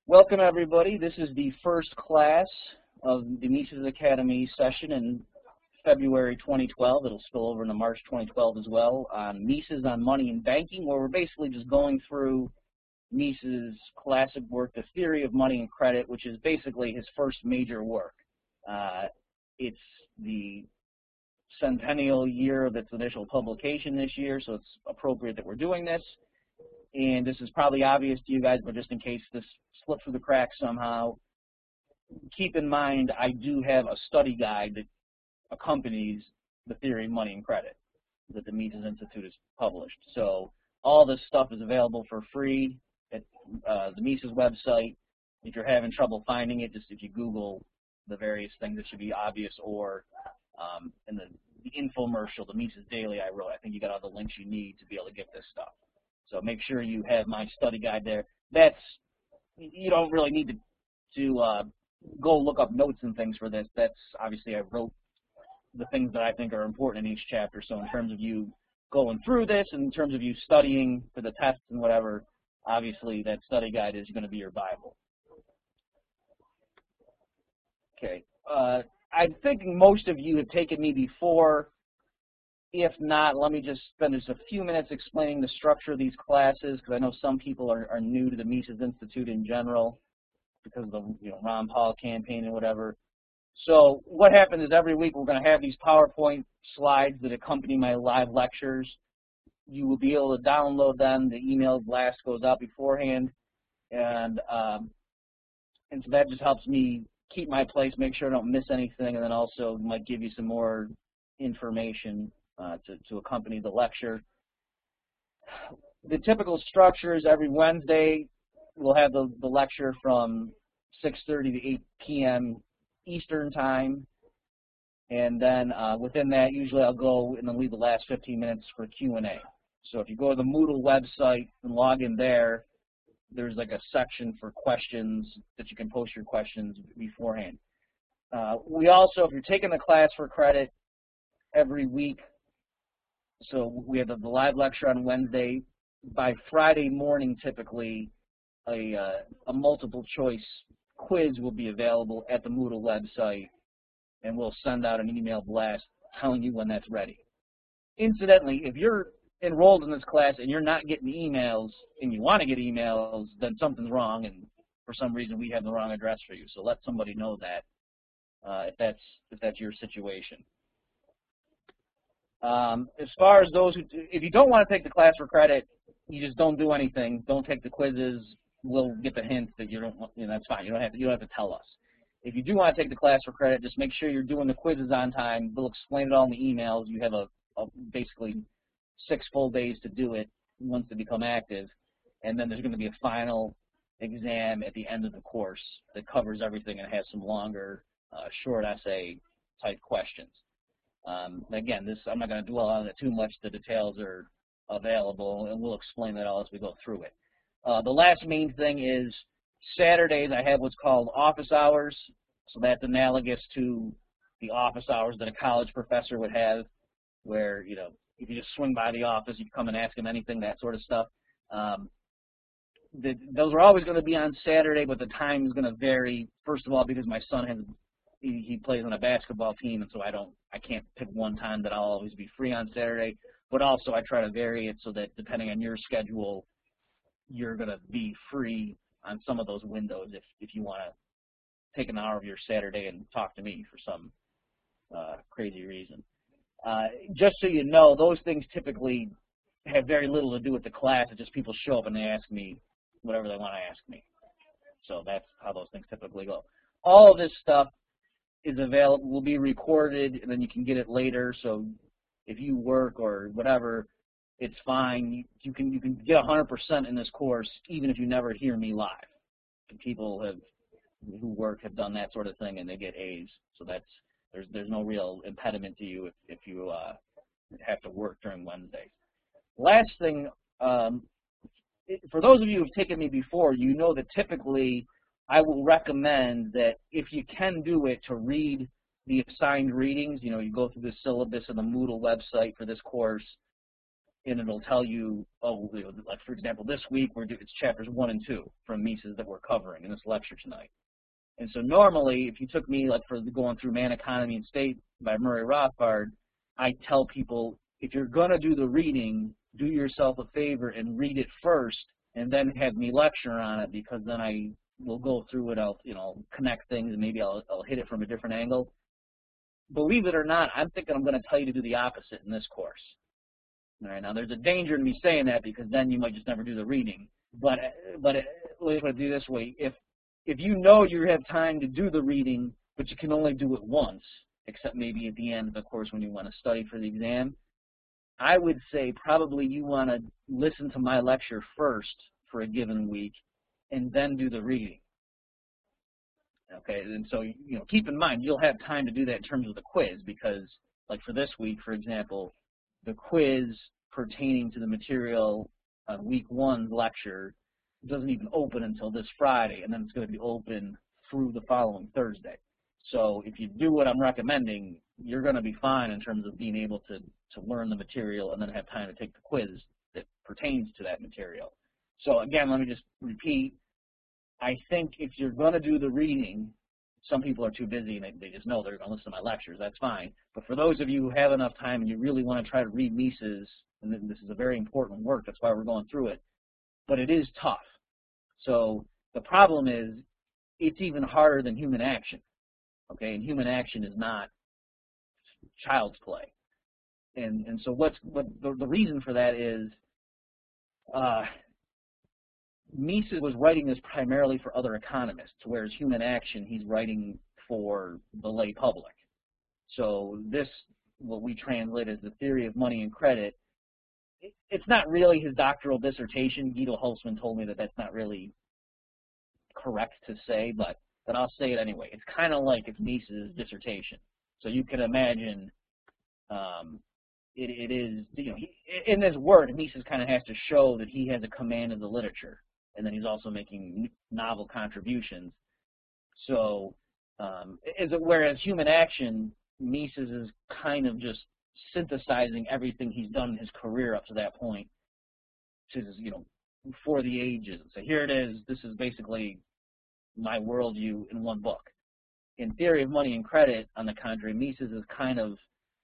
Welcome, everybody. This is the first class of the Mises Academy session in February 2012. It'll spill over into March 2012 as well on Mises on Money and Banking, where we're basically just going through Mises' classic work, The Theory of Money and Credit, which is basically his first major work. It's the centennial year of its initial publication this year, so it's appropriate that we're doing this. And this is probably obvious to you guys, but just in case this slipped through the cracks somehow, keep in mind I do have a study guide that accompanies The Theory of Money and Credit that the Mises Institute has published. So all this stuff is available for free at the Mises website. If you're having trouble finding it, just if you Google the various things, it should be obvious, or in the infomercial, the Mises Daily I wrote, I think you got all the links you need to be able to get this stuff. So make sure you have my study guide there. You don't really need to go look up notes and things for this. That's obviously I wrote the things that I think are important in each chapter. So in terms of you going through this, and in terms of you studying for the tests and whatever, obviously that study guide is going to be your Bible. Okay. I'm thinking most of you have taken me before. If not, let me just spend just a few minutes explaining the structure of these classes, because I know some people are new to the Mises Institute in general because of the Ron Paul campaign and whatever. So what happens is every week we're going to have these PowerPoint slides that accompany my live lectures. You will be able to download them. The email blast goes out beforehand, and so that just helps me keep my place, make sure I don't miss anything, and then also might give you some more information to accompany the lecture. The typical structure is every Wednesday we'll have the lecture from 6:30 to 8 p.m. Eastern time, and then within that usually I'll go and then leave the last 15 minutes for Q&A. So if you go to the Moodle website and log in there, there's like a section for questions that you can post your questions beforehand. We also, if you're taking the class for credit every week, so we have the live lecture on Wednesday. By Friday morning, typically, a multiple choice quiz will be available at the Moodle website, and we'll send out an email blast telling you when that's ready. Incidentally, if you're enrolled in this class and you're not getting emails and you want to get emails, then something's wrong, and for some reason we have the wrong address for you. So let somebody know that if that's your situation. As far as those if you don't want to take the class for credit, you just don't do anything. Don't take the quizzes. We'll get the hint that you don't. That's fine. You don't have to tell us. If you do want to take the class for credit, just make sure you're doing the quizzes on time. They'll explain it all in the emails. You have basically 6 full days to do it once they become active, and then there's going to be a final exam at the end of the course that covers everything and has some longer, short essay type questions. Again, I'm not going to dwell on it too much. The details are available, and we'll explain that all as we go through it. The last main thing is Saturdays I have what's called office hours, so that's analogous to the office hours that a college professor would have, where if you just swing by the office, you can come and ask him anything, that sort of stuff. Those are always going to be on Saturday, but the time is going to vary. First of all, because my son he plays on a basketball team, and so I can't pick one time that I'll always be free on Saturday. But also I try to vary it so that depending on your schedule, you're going to be free on some of those windows if you want to take an hour of your Saturday and talk to me for some crazy reason. Just so you know, those things typically have very little to do with the class. It's just people show up and they ask me whatever they want to ask me. So that's how those things typically go. All of this stuff is available, will be recorded, and then you can get it later. So if you work or whatever, it's fine. You can get 100% in this course even if you never hear me live. And people who work have done that sort of thing, and they get A's. So there's no real impediment to you if you have to work during Wednesdays. Last thing, for those of you who've taken me before, you know that typically I will recommend that if you can do it, to read the assigned readings. You go through the syllabus on the Moodle website for this course. and it'll tell you, oh, like for example, this week it's chapters 1 and 2 from Mises that we're covering in this lecture tonight. And so normally, if you took me like for going through Man, Economy, and State by Murray Rothbard, I tell people, if you're going to do the reading, do yourself a favor and read it first, and then have me lecture on it, because then I will go through it, I'll connect things, and maybe I'll hit it from a different angle. Believe it or not, I'm thinking I'm going to tell you to do the opposite in this course. All right, now there's a danger in me saying that, because then you might just never do the reading. But let's do it this way: if you know you have time to do the reading, but you can only do it once, except maybe at the end of the course when you want to study for the exam, I would say probably you want to listen to my lecture first for a given week, and then do the reading. Okay, and so keep in mind you'll have time to do that in terms of the quiz, because like for this week, for example, the quiz pertaining to the material on week 1's lecture doesn't even open until this Friday, and then it's going to be open through the following Thursday. So if you do what I'm recommending, you're going to be fine in terms of being able to learn the material and then have time to take the quiz that pertains to that material. So again, let me just repeat. I think if you're going to do the reading, some people are too busy and they just know they're going to listen to my lectures. That's fine. But for those of you who have enough time and you really want to try to read Mises, and this is a very important work, that's why we're going through it, but it is tough. So the problem is it's even harder than human action. Okay, and human action is not child's play. And so the reason for that is Mises was writing this primarily for other economists, whereas human action he's writing for the lay public. So this, what we translate as the theory of money and credit, it's not really his doctoral dissertation. Guido Hulsmann told me that that's not really correct to say, but I'll say it anyway. It's kind of like it's Mises' dissertation. So you can imagine it is, in this work, Mises kind of has to show that he has a command of the literature, and then he's also making novel contributions. So whereas human action, Mises is kind of just synthesizing everything he's done in his career up to that point, to for the ages. So here it is. This is basically my worldview in one book. In Theory of Money and Credit, on the contrary, Mises is kind of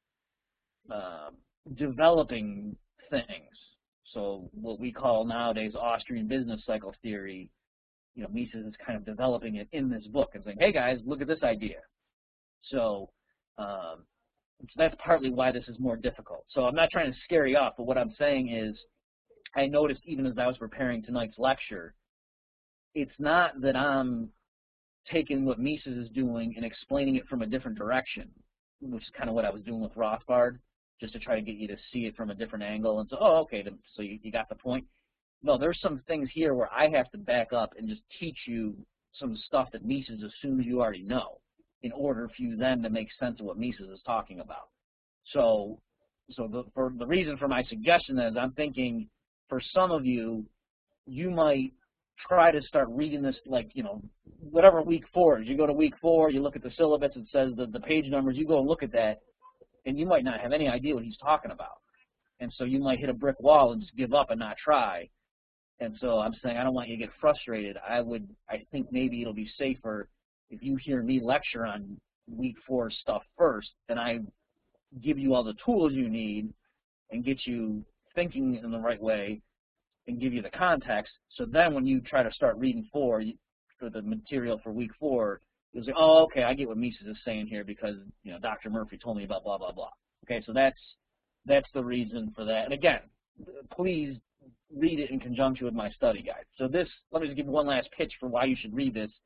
developing things. So what we call nowadays Austrian business cycle theory, Mises is kind of developing it in this book and saying, hey guys, look at this idea. So that's partly why this is more difficult. So I'm not trying to scare you off, but what I'm saying is I noticed even as I was preparing tonight's lecture, it's not that I'm taking what Mises is doing and explaining it from a different direction, which is kind of what I was doing with Rothbard, just to try to get you to see it from a different angle. And so, oh, okay, so you got the point. No, there's some things here where I have to back up and just teach you some stuff that Mises assumes you already know, in order for you then to make sense of what Mises is talking about. So the reason for my suggestion is I'm thinking for some of you, you might try to start reading this like, whatever week 4 is. You go to week 4, you look at the syllabus, it says the page numbers, you go and look at that, and you might not have any idea what he's talking about. And so you might hit a brick wall and just give up and not try. And so I'm saying I don't want you to get frustrated. I think maybe it'll be safer if you hear me lecture on week 4 stuff first, and I give you all the tools you need and get you thinking in the right way and give you the context. So then when you try to start reading for the material for week 4, you'll say, oh, okay, I get what Mises is saying here because, Dr. Murphy told me about blah, blah, blah. Okay, so that's the reason for that. And again, please read it in conjunction with my study guide. So let me just give you one last pitch for why you should read this.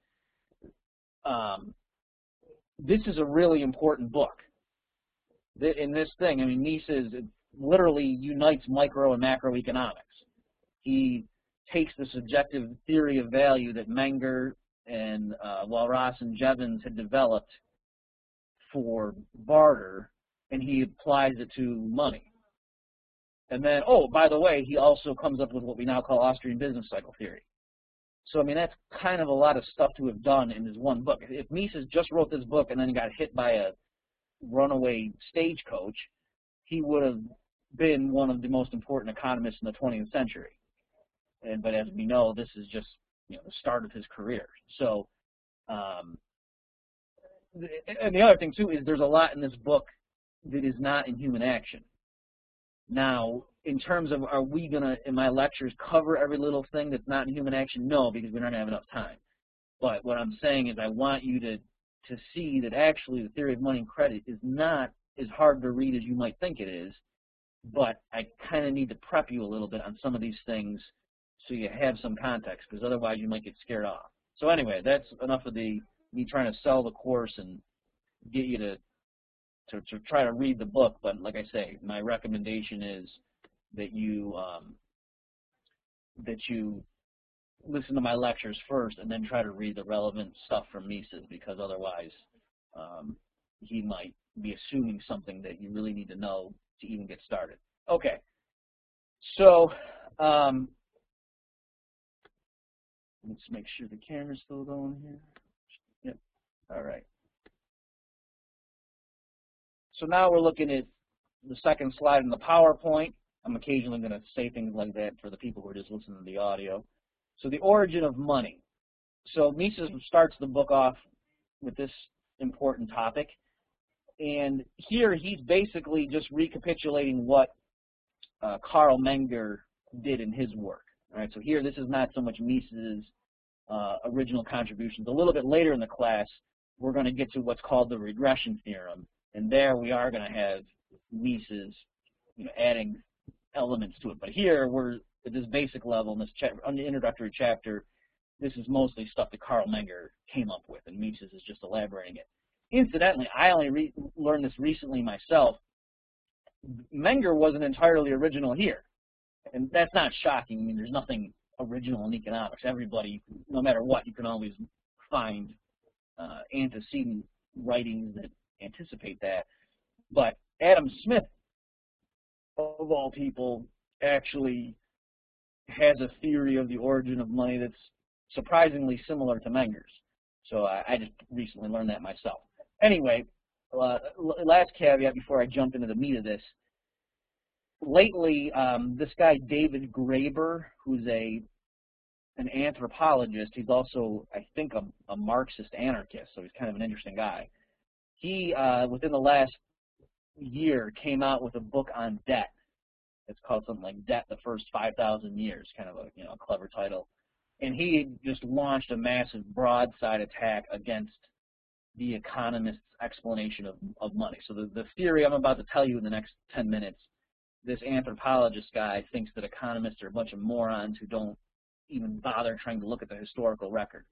This is a really important book. In this thing, Mises literally unites micro and macroeconomics. He takes the subjective theory of value that Menger and Walras and Jevons had developed for barter, and he applies it to money. And then, oh, by the way, he also comes up with what we now call Austrian business cycle theory. So, that's kind of a lot of stuff to have done in his one book. If Mises just wrote this book and then got hit by a runaway stagecoach, he would have been one of the most important economists in the 20th century. But as we know, this is just the start of his career. So, and the other thing too is there's a lot in this book that is not in Human Action. Now, in terms of are we going to, in my lectures, cover every little thing that's not in Human Action? No, because we don't have enough time. But what I'm saying is I want you to see that actually the theory of money and credit is not as hard to read as you might think it is, but I kind of need to prep you a little bit on some of these things so you have some context, because otherwise you might get scared off. So anyway, that's enough of me trying to sell the course and get you to try to read the book. But like I say, my recommendation is that you listen to my lectures first and then try to read the relevant stuff from Mises, because otherwise he might be assuming something that you really need to know to even get started. Okay, so let's make sure the camera's still going here. Yep, all right. So now we're looking at the second slide in the PowerPoint. I'm occasionally going to say things like that for the people who are just listening to the audio. So the origin of money. So Mises starts the book off with this important topic. And here he's basically just recapitulating what Carl Menger did in his work. All right, so here this is not so much Mises' original contributions. A little bit later in the class, we're going to get to what's called the regression theorem. And there we are going to have Mises adding elements to it. But here we're at this basic level in this on the introductory chapter. This is mostly stuff that Carl Menger came up with, and Mises is just elaborating it. Incidentally, I only learned this recently myself. Menger wasn't entirely original here, and that's not shocking. I mean, there's nothing original in economics. Everybody, no matter what, you can always find antecedent writings that anticipate that. But Adam Smith, of all people, actually has a theory of the origin of money that's surprisingly similar to Menger's. So I just recently learned that myself. Anyway, last caveat before I jump into the meat of this. Lately, this guy David Graeber, who's an anthropologist, he's also, I think, a Marxist anarchist, so he's kind of an interesting guy. He, within the last year, came out with a book on debt. It's called something like Debt the First 5,000 Years, kind of a clever title. And he just launched a massive broadside attack against the economist's explanation of money. So the theory I'm about to tell you in the next 10 minutes, this anthropologist guy thinks that economists are a bunch of morons who don't even bother trying to look at the historical record.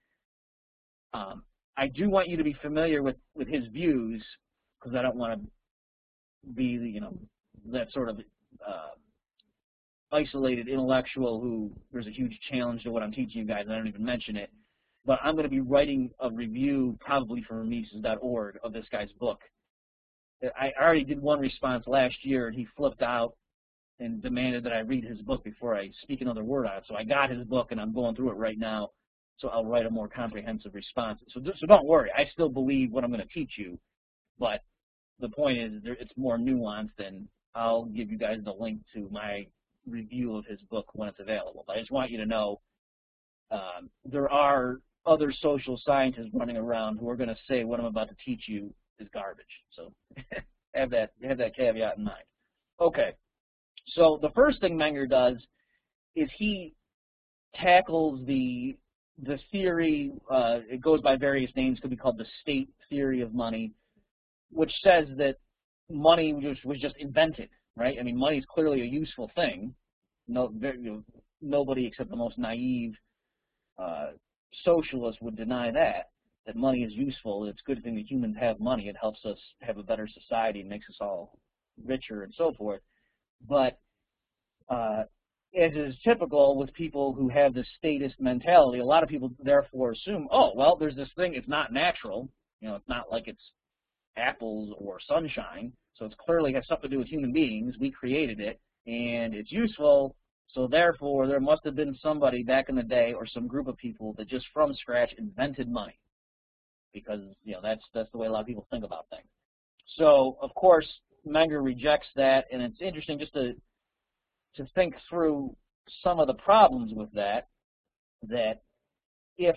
I do want you to be familiar with his views, because I don't want to be that sort of isolated intellectual who there's a huge challenge to what I'm teaching you guys, and I don't even mention it. But I'm going to be writing a review, probably for Mises.org, of this guy's book. I already did one response last year, and he flipped out and demanded that I read his book before I speak another word on it. So I got his book, and I'm going through it right now, so I'll write a more comprehensive response. So don't worry. I still believe what I'm going to teach you, but the point is it's more nuanced, and I'll give you guys the link to my review of his book when it's available. But I just want you to know there are other social scientists running around who are going to say what I'm about to teach you is garbage. So have that caveat in mind. Okay, so the first thing Menger does is he tackles the theory. It goes by various names. Could be called the state theory of money, which says that money was just invented, right? I mean, money is clearly a useful thing. Nobody except the most naive socialist would deny that money is useful. It's a good thing that humans have money. It helps us have a better society and makes us all richer and so forth. But as is typical with people who have this statist mentality, a lot of people therefore assume, oh, well, there's this thing, it's not natural. It's not like it's apples or sunshine, so it clearly has something to do with human beings. We created it, and it's useful, so therefore there must have been somebody back in the day or some group of people that just from scratch invented money, because that's the way a lot of people think about things. So, of course, Menger rejects that, and it's interesting just to think through some of the problems with that. That if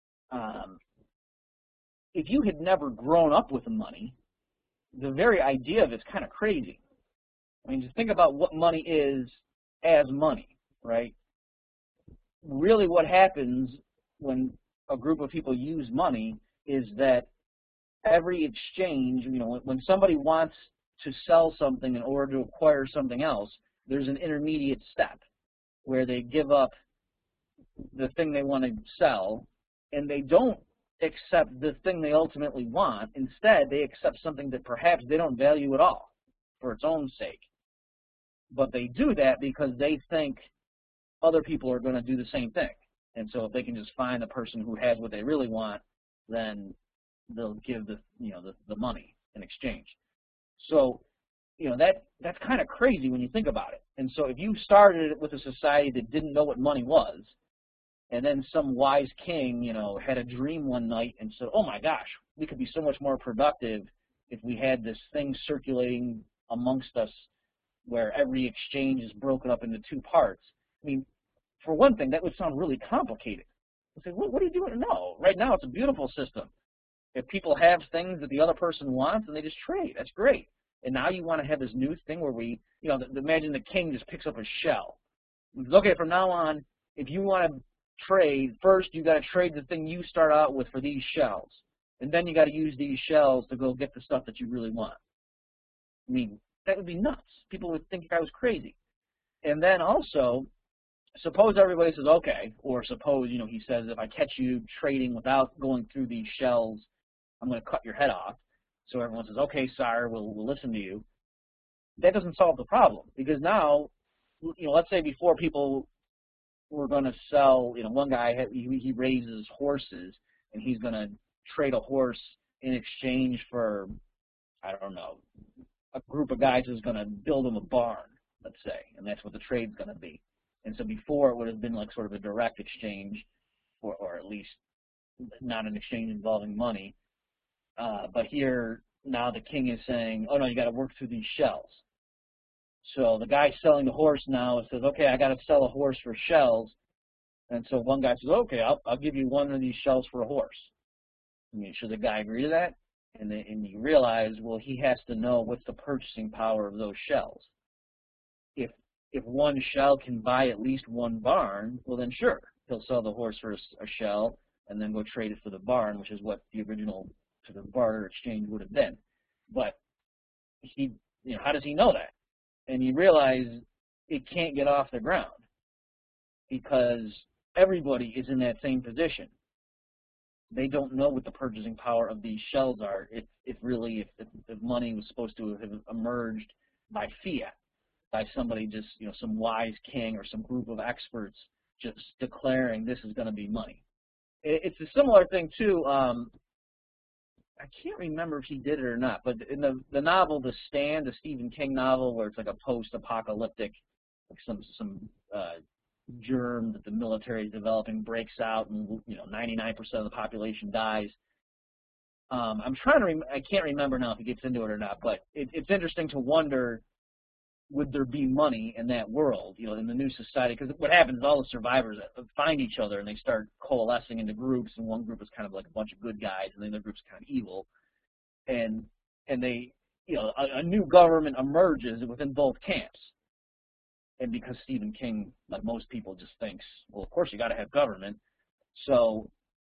you had never grown up with the money, the very idea of it's kind of crazy. I mean, just think about what money is as money, right? Really what happens when a group of people use money is that every exchange, when somebody wants to sell something in order to acquire something else, there's an intermediate step where they give up the thing they want to sell, and they don't accept the thing they ultimately want. Instead, they accept something that perhaps they don't value at all for its own sake. But they do that because they think other people are going to do the same thing. And so if they can just find the person who has what they really want, then they'll give the money in exchange. So, that's kind of crazy when you think about it. And so if you started with a society that didn't know what money was, and then some wise king, had a dream one night and said, oh my gosh, we could be so much more productive if we had this thing circulating amongst us where every exchange is broken up into two parts. I mean, for one thing, that would sound really complicated. You say, what are you doing? No, right now it's a beautiful system. If people have things that the other person wants and they just trade, that's great. And now you want to have this new thing where imagine the king just picks up a shell. He says, okay, from now on, if you want to trade, first you got to trade the thing you start out with for these shells. And then you got to use these shells to go get the stuff that you really want. I mean, that would be nuts. People would think I was crazy. And then also, suppose everybody says, okay, or suppose, he says, if I catch you trading without going through these shells, I'm going to cut your head off. So everyone says, okay, sire, we'll listen to you. That doesn't solve the problem, because now, let's say before people were going to sell, one guy, he raises horses, and he's going to trade a horse in exchange for, I don't know, a group of guys who's going to build him a barn, let's say, and that's what the trade's going to be. And so before it would have been like sort of a direct exchange, or at least not an exchange involving money. But here, now the king is saying, oh no, you got to work through these shells. So the guy selling the horse now says, okay, I got to sell a horse for shells. And so one guy says, okay, I'll give you one of these shells for a horse. I mean, should the guy agree to that? And you realize, well, he has to know what's the purchasing power of those shells. If one shell can buy at least one barn, well then sure, he'll sell the horse for a shell and then go trade it for the barn, which is what the original sort of barter exchange would have been. But how does he know that? And you realize it can't get off the ground because everybody is in that same position. They don't know what the purchasing power of these shells are. If money was supposed to have emerged by fiat, by somebody just, some wise king or some group of experts just declaring this is going to be money. It's a similar thing too. I can't remember if he did it or not, but in the novel The Stand, the Stephen King novel, where it's like a post-apocalyptic, like some germ that the military is developing breaks out, and 99% of the population dies. I'm trying to I can't remember now if he gets into it or not, but it's interesting to wonder, would there be money in that world, in the new society? Because what happens is all the survivors find each other and they start coalescing into groups, and one group is kind of like a bunch of good guys, and the other group's kind of evil, and they, a new government emerges within both camps. And because Stephen King, like most people, just thinks, well, of course you got to have government. So,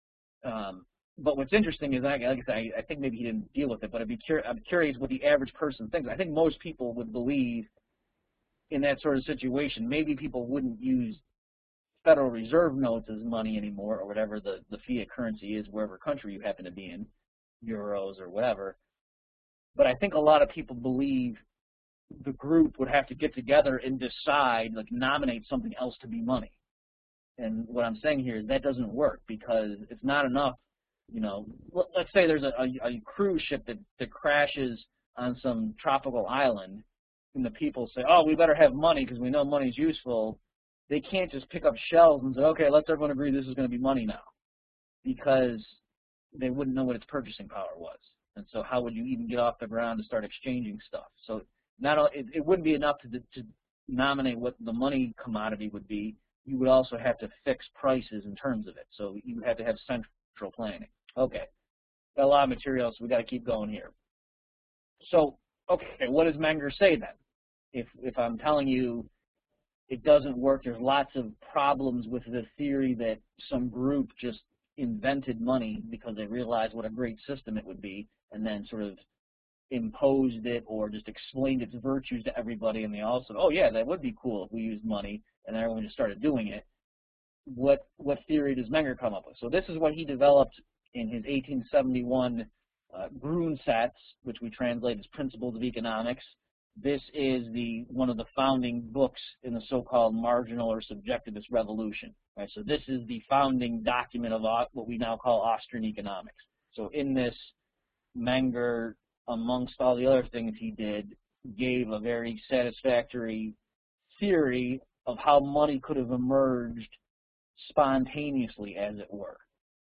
but what's interesting is, like I said, I think maybe he didn't deal with it, but I'm curious what the average person thinks. I think most people would believe in that sort of situation, maybe people wouldn't use Federal Reserve notes as money anymore, or whatever the fiat currency is, wherever country you happen to be in, euros or whatever. But I think a lot of people believe the group would have to get together and decide, like nominate something else to be money. And what I'm saying here is that doesn't work, because it's not enough. Let's say there's a cruise ship that crashes on some tropical island, and the people say, oh, we better have money because we know money's useful. They can't just pick up shells and say, okay, let's everyone agree this is going to be money now, because they wouldn't know what its purchasing power was. And so how would you even get off the ground to start exchanging stuff? So it wouldn't be enough to nominate what the money commodity would be. You would also have to fix prices in terms of it. So you would have to have central planning. Okay, got a lot of material, so we got to keep going here. So, okay, what does Menger say then? If I'm telling you it doesn't work, there's lots of problems with the theory that some group just invented money because they realized what a great system it would be, and then sort of imposed it or just explained its virtues to everybody, and they all said, oh yeah, that would be cool if we used money, and everyone just started doing it. What theory does Menger come up with? So this is what he developed in his 1871 Grundsatz, which we translate as Principles of Economics. This is one of the founding books in the so-called marginal or subjectivist revolution. Right? So this is the founding document of what we now call Austrian economics. So in this, Menger, amongst all the other things he did, gave a very satisfactory theory of how money could have emerged spontaneously, as it were.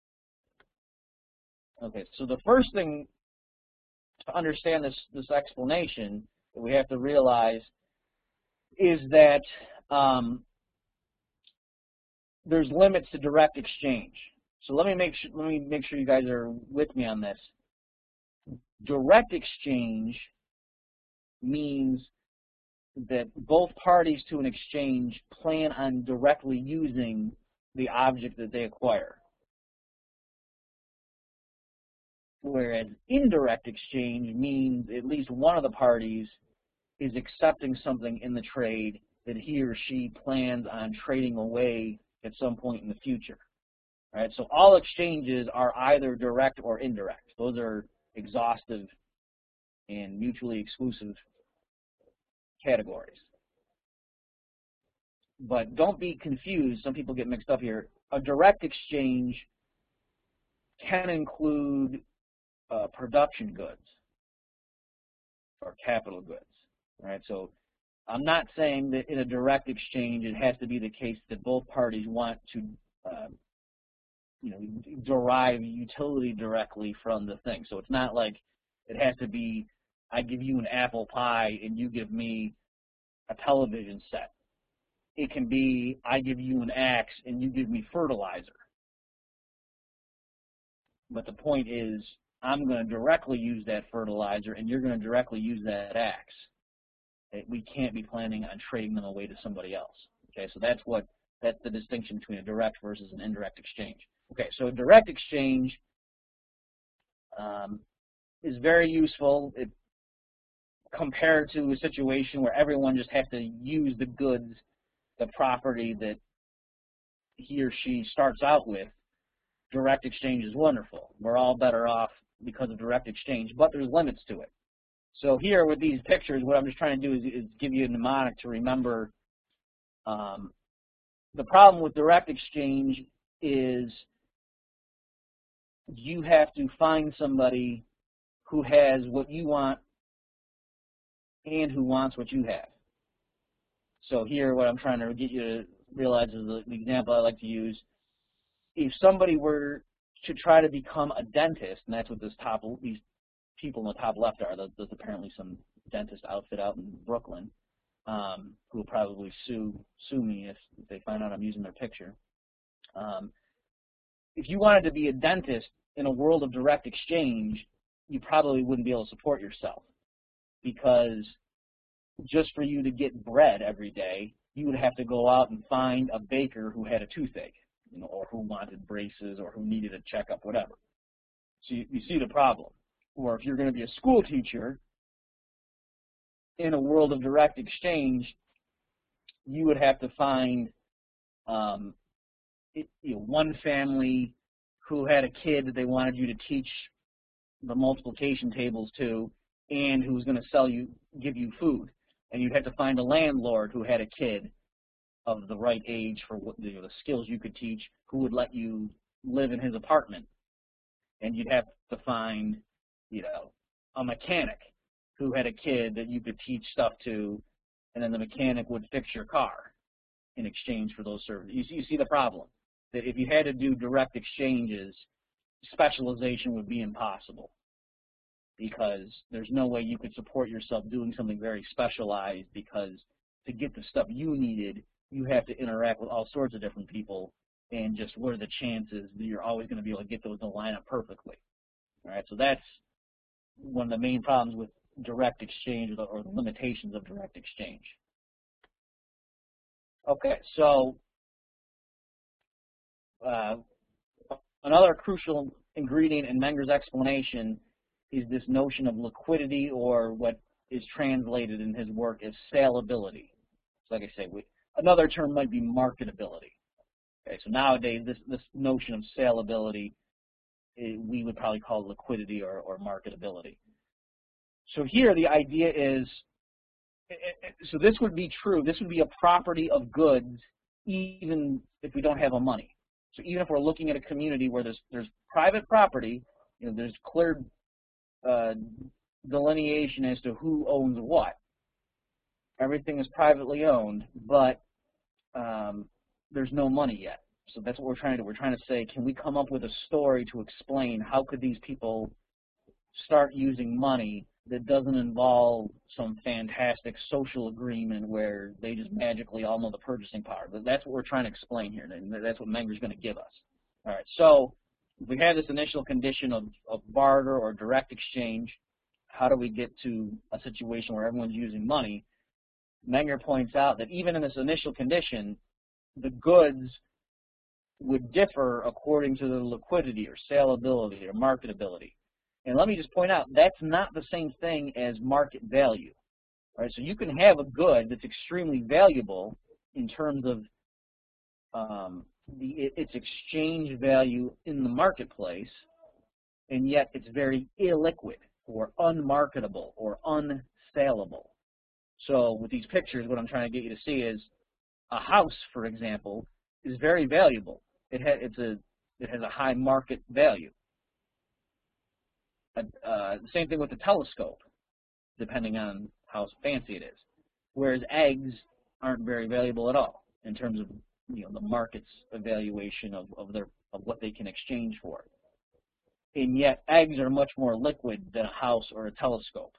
Okay, so the first thing to understand this explanation that we have to realize is that there's limits to direct exchange. So let me make sure you guys are with me on this. Direct exchange means that both parties to an exchange plan on directly using the object that they acquire. Whereas indirect exchange means at least one of the parties is accepting something in the trade that he or she plans on trading away at some point in the future. Right? So all exchanges are either direct or indirect. Those are exhaustive and mutually exclusive categories. But don't be confused. Some people get mixed up here. A direct exchange can include production goods or capital goods. Right? So I'm not saying that in a direct exchange it has to be the case that both parties want to derive utility directly from the thing. So it's not like it has to be I give you an apple pie and you give me a television set. It can be I give you an axe and you give me fertilizer. But the point is I'm going to directly use that fertilizer and you're going to directly use that axe. We can't be planning on trading them away to somebody else. Okay, so that's the distinction between a direct versus an indirect exchange. Okay, so a direct exchange is very useful compared to a situation where everyone just has to use the goods, the property that he or she starts out with. Direct exchange is wonderful. We're all better off because of direct exchange, but there's limits to it. So here with these pictures, what I'm just trying to do is give you a mnemonic to remember. The problem with direct exchange is you have to find somebody who has what you want and who wants what you have. So here what I'm trying to get you to realize is the example I like to use. If somebody were to try to become a dentist, and that's what these people in the top left are, there's apparently some dentist outfit out in Brooklyn who will probably sue me if they find out I'm using their picture. If you wanted to be a dentist in a world of direct exchange, you probably wouldn't be able to support yourself, because just for you to get bread every day, you would have to go out and find a baker who had a toothache, or who wanted braces, or who needed a checkup, whatever. So you see the problem. Or if you're going to be a school teacher in a world of direct exchange, you would have to find one family who had a kid that they wanted you to teach the multiplication tables to, and who was going to give you food. And you'd have to find a landlord who had a kid of the right age for the skills you could teach, who would let you live in his apartment. And you'd have to find, a mechanic who had a kid that you could teach stuff to, and then the mechanic would fix your car in exchange for those services. You see the problem? That if you had to do direct exchanges, specialization would be impossible. because there's no way you could support yourself doing something very specialized, because to get the stuff you needed, you have to interact with all sorts of different people, and just what are the chances that you're always going to be able to get those to line up perfectly. All right, so that's one of the main problems with direct exchange, or the limitations of direct exchange. Okay, so another crucial ingredient in Menger's explanation is this notion of liquidity, or what is translated in his work as salability. So like I say, another term might be marketability. Okay, so nowadays this notion of salability, we would probably call liquidity or marketability. So here the idea is, so this would be true, this would be a property of goods even if we don't have a money. So even if we're looking at a community where there's private property, there's clear delineation as to who owns what. Everything is privately owned, but there's no money yet. So that's what we're trying to do. We're trying to say, can we come up with a story to explain how could these people start using money that doesn't involve some fantastic social agreement where they just magically all know the purchasing power. But that's what we're trying to explain here, and that's what Menger's going to give us. All right, so if we have this initial condition of barter or direct exchange, how do we get to a situation where everyone's using money? Menger points out that even in this initial condition, the goods would differ according to the liquidity or salability or marketability. And let me just point out, that's not the same thing as market value. Right? So you can have a good that's extremely valuable in terms of its exchange value in the marketplace, and yet it's very illiquid or unmarketable or unsaleable. So with these pictures, what I'm trying to get you to see is a house, for example, is very valuable. It has a high market value. The same thing with the telescope, depending on how fancy it is. Whereas eggs aren't very valuable at all in terms of the market's evaluation of what they can exchange for. And yet eggs are much more liquid than a house or a telescope.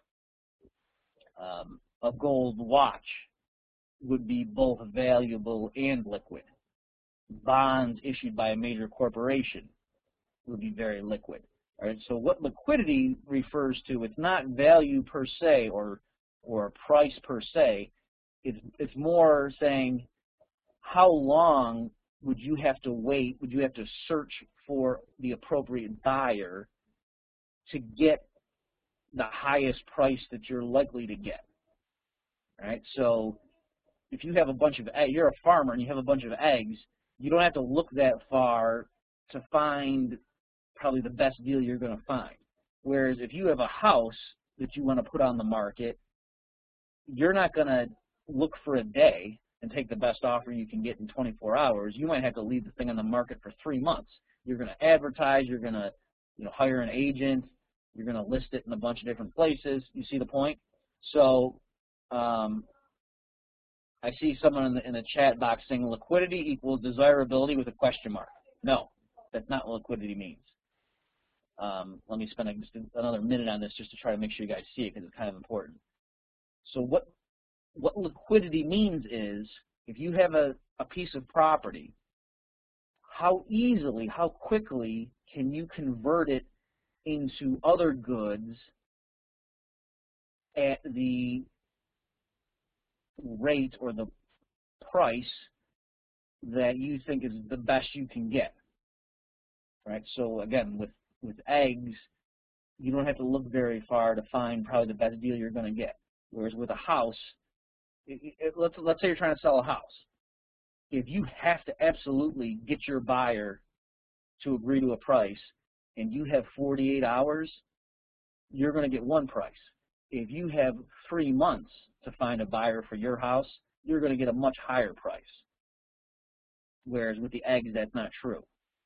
A gold watch would be both valuable and liquid. Bonds issued by a major corporation would be very liquid. All right, so what liquidity refers to, it's not value per se or price per se. It's more saying how long would you have to wait, would you have to search for the appropriate buyer to get the highest price that you're likely to get. All right, so if you have a bunch of eggs, you're a farmer and you have a bunch of eggs, you don't have to look that far to find probably the best deal you're going to find. Whereas if you have a house that you want to put on the market, you're not going to look for a day and take the best offer you can get in 24 hours. You might have to leave the thing on the market for 3 months. You're going to advertise, you're going to hire an agent, you're going to list it in a bunch of different places. You see the point? So I see someone in the chat box saying liquidity equals desirability with a question mark. No, that's not what liquidity means. Let me spend just another minute on this just to try to make sure you guys see it because it's kind of important. So what liquidity means is if you have a piece of property, how easily, how quickly can you convert it into other goods at the rate or the price that you think is the best you can get. Right? So again, with eggs, you don't have to look very far to find probably the best deal you're going to get. Whereas with a house, let's say you're trying to sell a house. If you have to absolutely get your buyer to agree to a price and you have 48 hours, you're going to get one price. If you have 3 months to find a buyer for your house, you're going to get a much higher price. Whereas with the eggs, that's not true.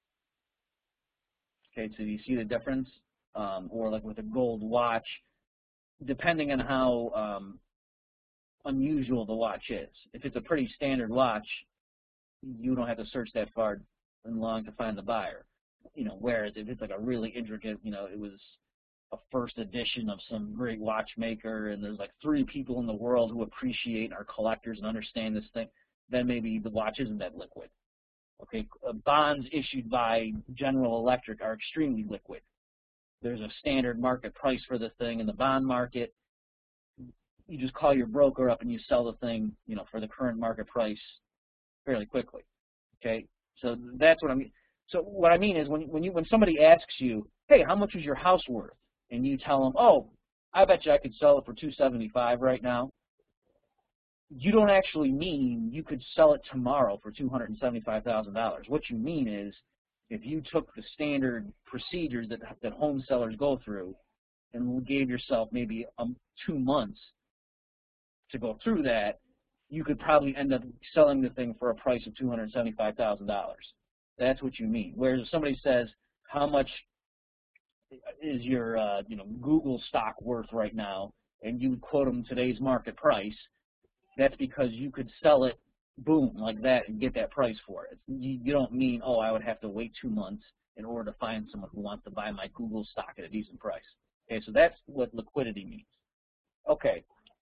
Okay, so you see the difference? Or like with a gold watch, depending on how unusual the watch is. If it's a pretty standard watch, you don't have to search that far and long to find the buyer. Whereas if it's like a really intricate, it was a first edition of some great watchmaker, and there's like 3 people in the world who appreciate and are collectors and understand this thing, then maybe the watch isn't that liquid. Okay, bonds issued by General Electric are extremely liquid. There's a standard market price for the thing in the bond market. You just call your broker up and you sell the thing, you know, for the current market price fairly quickly. Okay, so that's what I mean. So what I mean is when somebody asks you, hey, how much is your house worth? And you tell them, oh, I bet you I could sell it for $275 right now. You don't actually mean you could sell it tomorrow for $275,000. What you mean is, if you took the standard procedures that home sellers go through and gave yourself maybe 2 months to go through that, you could probably end up selling the thing for a price of $275,000. That's what you mean. Whereas if somebody says, how much is your Google stock worth right now, and you would quote them today's market price, that's because you could sell it, boom, like that, and get that price for it. You don't mean, oh, I would have to wait 2 months in order to find someone who wants to buy my Google stock at a decent price. Okay, so that's what liquidity means. Okay.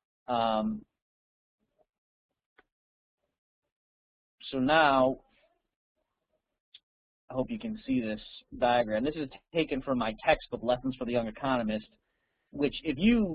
So now, I hope you can see this diagram. This is taken from my textbook, Lessons for the Young Economist, which if you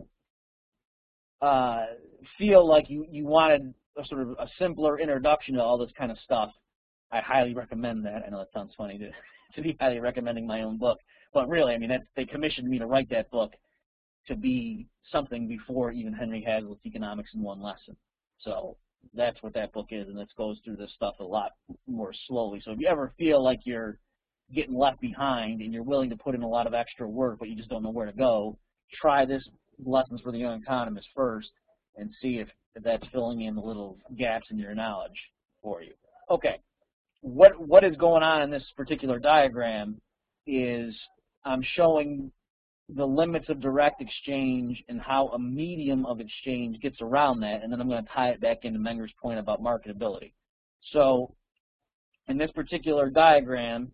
feel like you wanted a sort of a simpler introduction to all this kind of stuff, I highly recommend that. I know that sounds funny to be highly recommending my own book, but really, I mean, they commissioned me to write that book to be something before even Henry Hazlitt's Economics in One Lesson. So that's what that book is, and it goes through this stuff a lot more slowly. So if you ever feel like you're getting left behind and you're willing to put in a lot of extra work but you just don't know where to go, try this Lessons for the Young Economist first and see if that's filling in the little gaps in your knowledge for you. Okay, what is going on in this particular diagram is I'm showing the limits of direct exchange and how a medium of exchange gets around that, and then I'm going to tie it back into Menger's point about marketability. So in this particular diagram,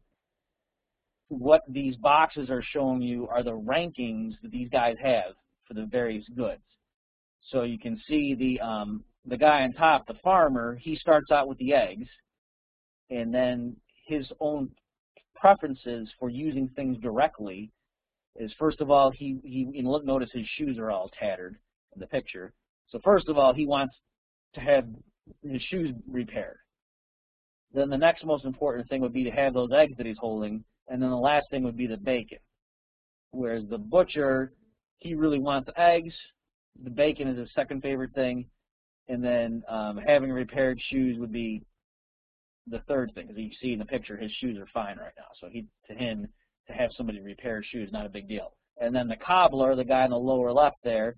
what these boxes are showing you are the rankings that these guys have for the various goods. So you can see the guy on top, the farmer, he starts out with the eggs, and then his own preferences for using things directly is, first of all, notice his shoes are all tattered in the picture. So first of all, he wants to have his shoes repaired. Then the next most important thing would be to have those eggs that he's holding, and then the last thing would be the bacon. Whereas the butcher, he really wants eggs, the bacon is his second favorite thing, and then having repaired shoes would be the third thing, because you see in the picture his shoes are fine right now. So to him, to have somebody repair shoes, not a big deal. And then the cobbler, the guy in the lower left there,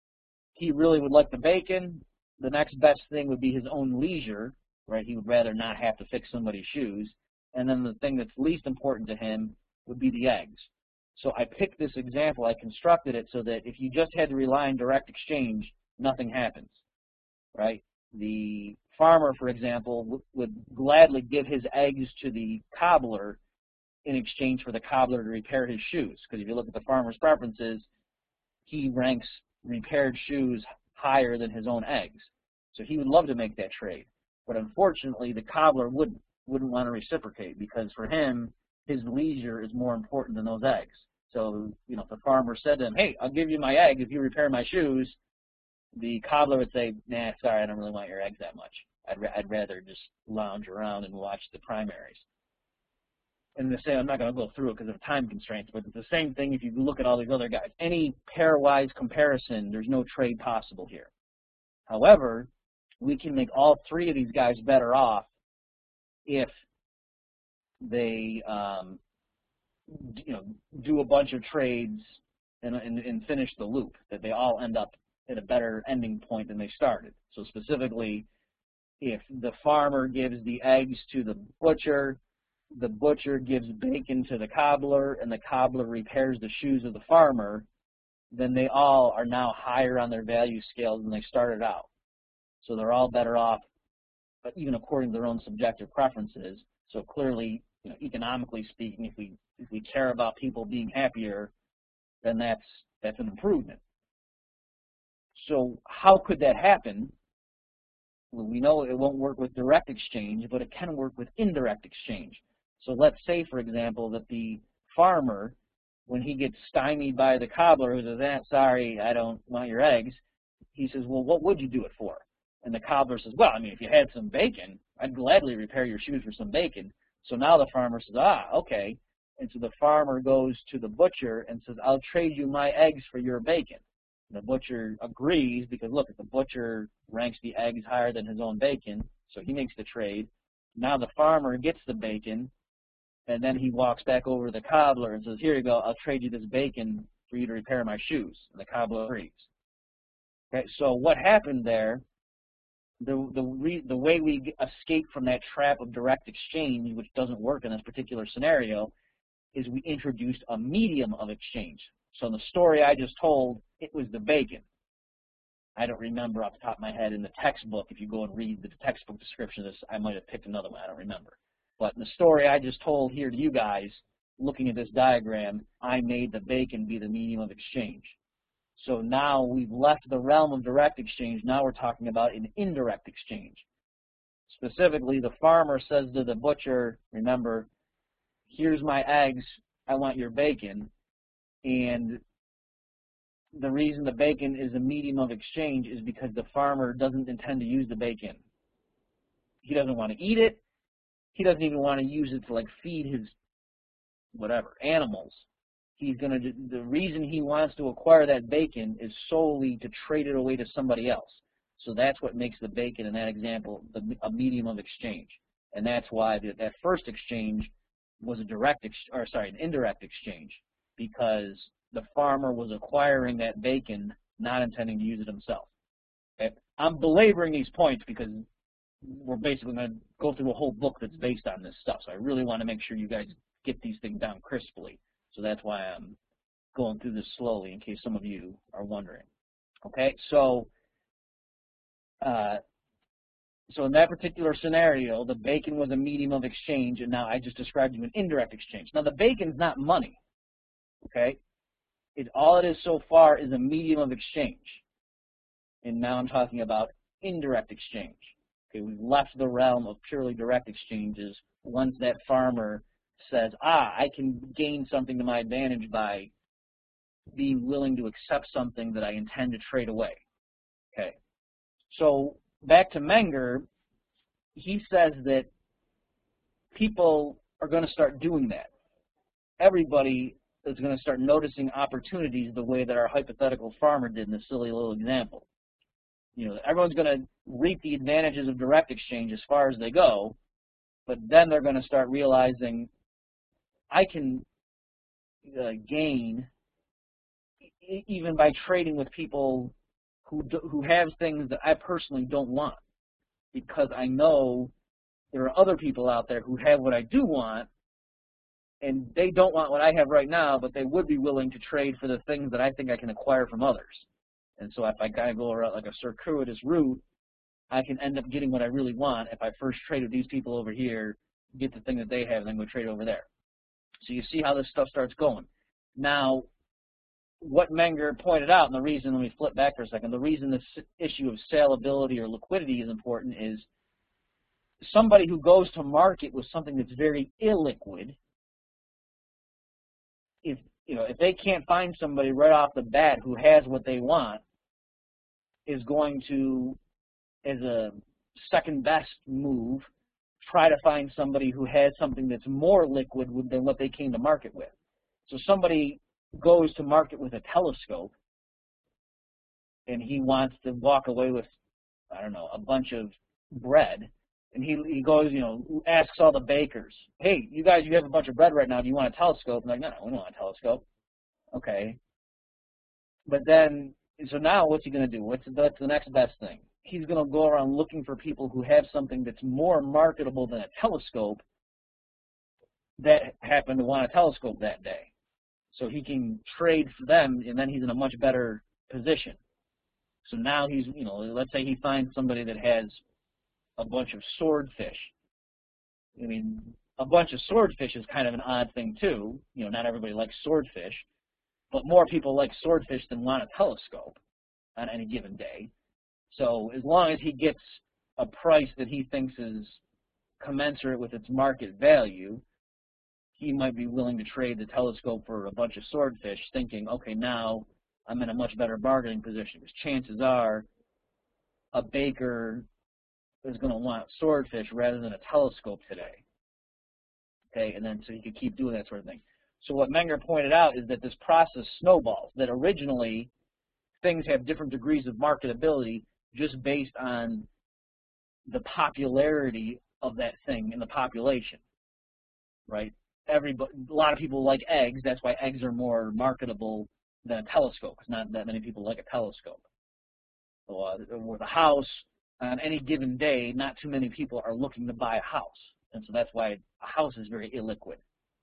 he really would like the bacon. The next best thing would be his own leisure, right? He would rather not have to fix somebody's shoes. And then the thing that's least important to him would be the eggs. So I picked this example, I constructed it so that if you just had to rely on direct exchange, nothing happens, right? The farmer, for example, would gladly give his eggs to the cobbler in exchange for the cobbler to repair his shoes. Because if you look at the farmer's preferences, he ranks repaired shoes higher than his own eggs. So he would love to make that trade. But unfortunately, the cobbler wouldn't want to reciprocate, because for him, his leisure is more important than those eggs. So, you know, if the farmer said to him, hey, I'll give you my egg if you repair my shoes, the cobbler would say, nah, sorry, I don't really want your eggs that much. I'd rather just lounge around and watch the primaries. And the same, I'm not going to go through it because of time constraints, but it's the same thing if you look at all these other guys. Any pairwise comparison, there's no trade possible here. However, we can make all 3 of these guys better off if they do a bunch of trades and finish the loop, that they all end up at a better ending point than they started. So specifically, if the farmer gives the eggs to the butcher gives bacon to the cobbler, and the cobbler repairs the shoes of the farmer, then they all are now higher on their value scale than they started out. So they're all better off, but even according to their own subjective preferences. So clearly, economically speaking, if we care about people being happier, then that's an improvement. So how could that happen? Well, we know it won't work with direct exchange, but it can work with indirect exchange. So let's say, for example, that the farmer, when he gets stymied by the cobbler who says, sorry, I don't want your eggs, he says, well, what would you do it for? And the cobbler says, well, I mean, if you had some bacon, I'd gladly repair your shoes for some bacon. So now the farmer says, okay. And so the farmer goes to the butcher and says, I'll trade you my eggs for your bacon. And the butcher agrees because, look, if the butcher ranks the eggs higher than his own bacon, so he makes the trade. Now the farmer gets the bacon, and then he walks back over to the cobbler and says, here you go, I'll trade you this bacon for you to repair my shoes. And the cobbler agrees. Okay, so what happened there, the way we escape from that trap of direct exchange, which doesn't work in this particular scenario, is we introduced a medium of exchange. So in the story I just told, it was the bacon. I don't remember off the top of my head in the textbook. If you go and read the textbook description of this, I might have picked another one. I don't remember. But in the story I just told here to you guys, looking at this diagram, I made the bacon be the medium of exchange. So now we've left the realm of direct exchange. Now we're talking about an indirect exchange. Specifically, the farmer says to the butcher, remember, here's my eggs, I want your bacon. And the reason the bacon is a medium of exchange is because the farmer doesn't intend to use the bacon. He doesn't want to eat it. He doesn't even want to use it to like feed his whatever animals. He's going to, the reason he wants to acquire that bacon is solely to trade it away to somebody else. So that's what makes the bacon in that example a medium of exchange. And that's why that first exchange was an indirect exchange, because the farmer was acquiring that bacon, not intending to use it himself. Okay? I'm belaboring these points because we're basically going to go through a whole book that's based on this stuff. So I really want to make sure you guys get these things down crisply. So that's why I'm going through this slowly in case some of you are wondering. Okay, so in that particular scenario, the bacon was a medium of exchange, and now I just described you an indirect exchange. Now the bacon's not money. Okay, all it is so far is a medium of exchange, and now I'm talking about indirect exchange. Okay, we've left the realm of purely direct exchanges once that farmer says, I can gain something to my advantage by being willing to accept something that I intend to trade away. Okay, so back to Menger, he says that people are going to start doing that. Everybody is going to start noticing opportunities the way that our hypothetical farmer did in this silly little example. You know, everyone's going to reap the advantages of direct exchange as far as they go, but then they're going to start realizing I can gain even by trading with people who have things that I personally don't want, because I know there are other people out there who have what I do want, and they don't want what I have right now, but they would be willing to trade for the things that I think I can acquire from others. And so if I kind of go around like a circuitous route, I can end up getting what I really want if I first trade with these people over here, get the thing that they have, and then go trade over there. So you see how this stuff starts going. Now, what Menger pointed out, and the reason, let me flip back for a second, the reason this issue of salability or liquidity is important is somebody who goes to market with something that's very illiquid, if they can't find somebody right off the bat who has what they want, is going to, as a second best move, try to find somebody who has something that's more liquid than what they came to market with. So somebody goes to market with a telescope, and he wants to walk away with, I don't know, a bunch of bread, and he goes, asks all the bakers, hey, you guys, you have a bunch of bread right now, do you want a telescope? And they're like, no, we don't want a telescope. Okay. But then, so now what's he going to do? What's the next best thing? He's going to go around looking for people who have something that's more marketable than a telescope that happen to want a telescope that day. So he can trade for them, and then he's in a much better position. So now he's, let's say he finds somebody that has a bunch of swordfish. I mean, a bunch of swordfish is kind of an odd thing too. Not everybody likes swordfish. but more people like swordfish than want a telescope on any given day. So as long as he gets a price that he thinks is commensurate with its market value, he might be willing to trade the telescope for a bunch of swordfish, thinking, okay, now I'm in a much better bargaining position, because chances are a baker is going to want swordfish rather than a telescope today. Okay, and then so you could keep doing that sort of thing. So what Menger pointed out is that this process snowballs, that originally things have different degrees of marketability just based on the popularity of that thing in the population, right? A lot of people like eggs. That's why eggs are more marketable than a telescope, because not that many people like a telescope. With a house, on any given day, not too many people are looking to buy a house. And so that's why a house is very illiquid.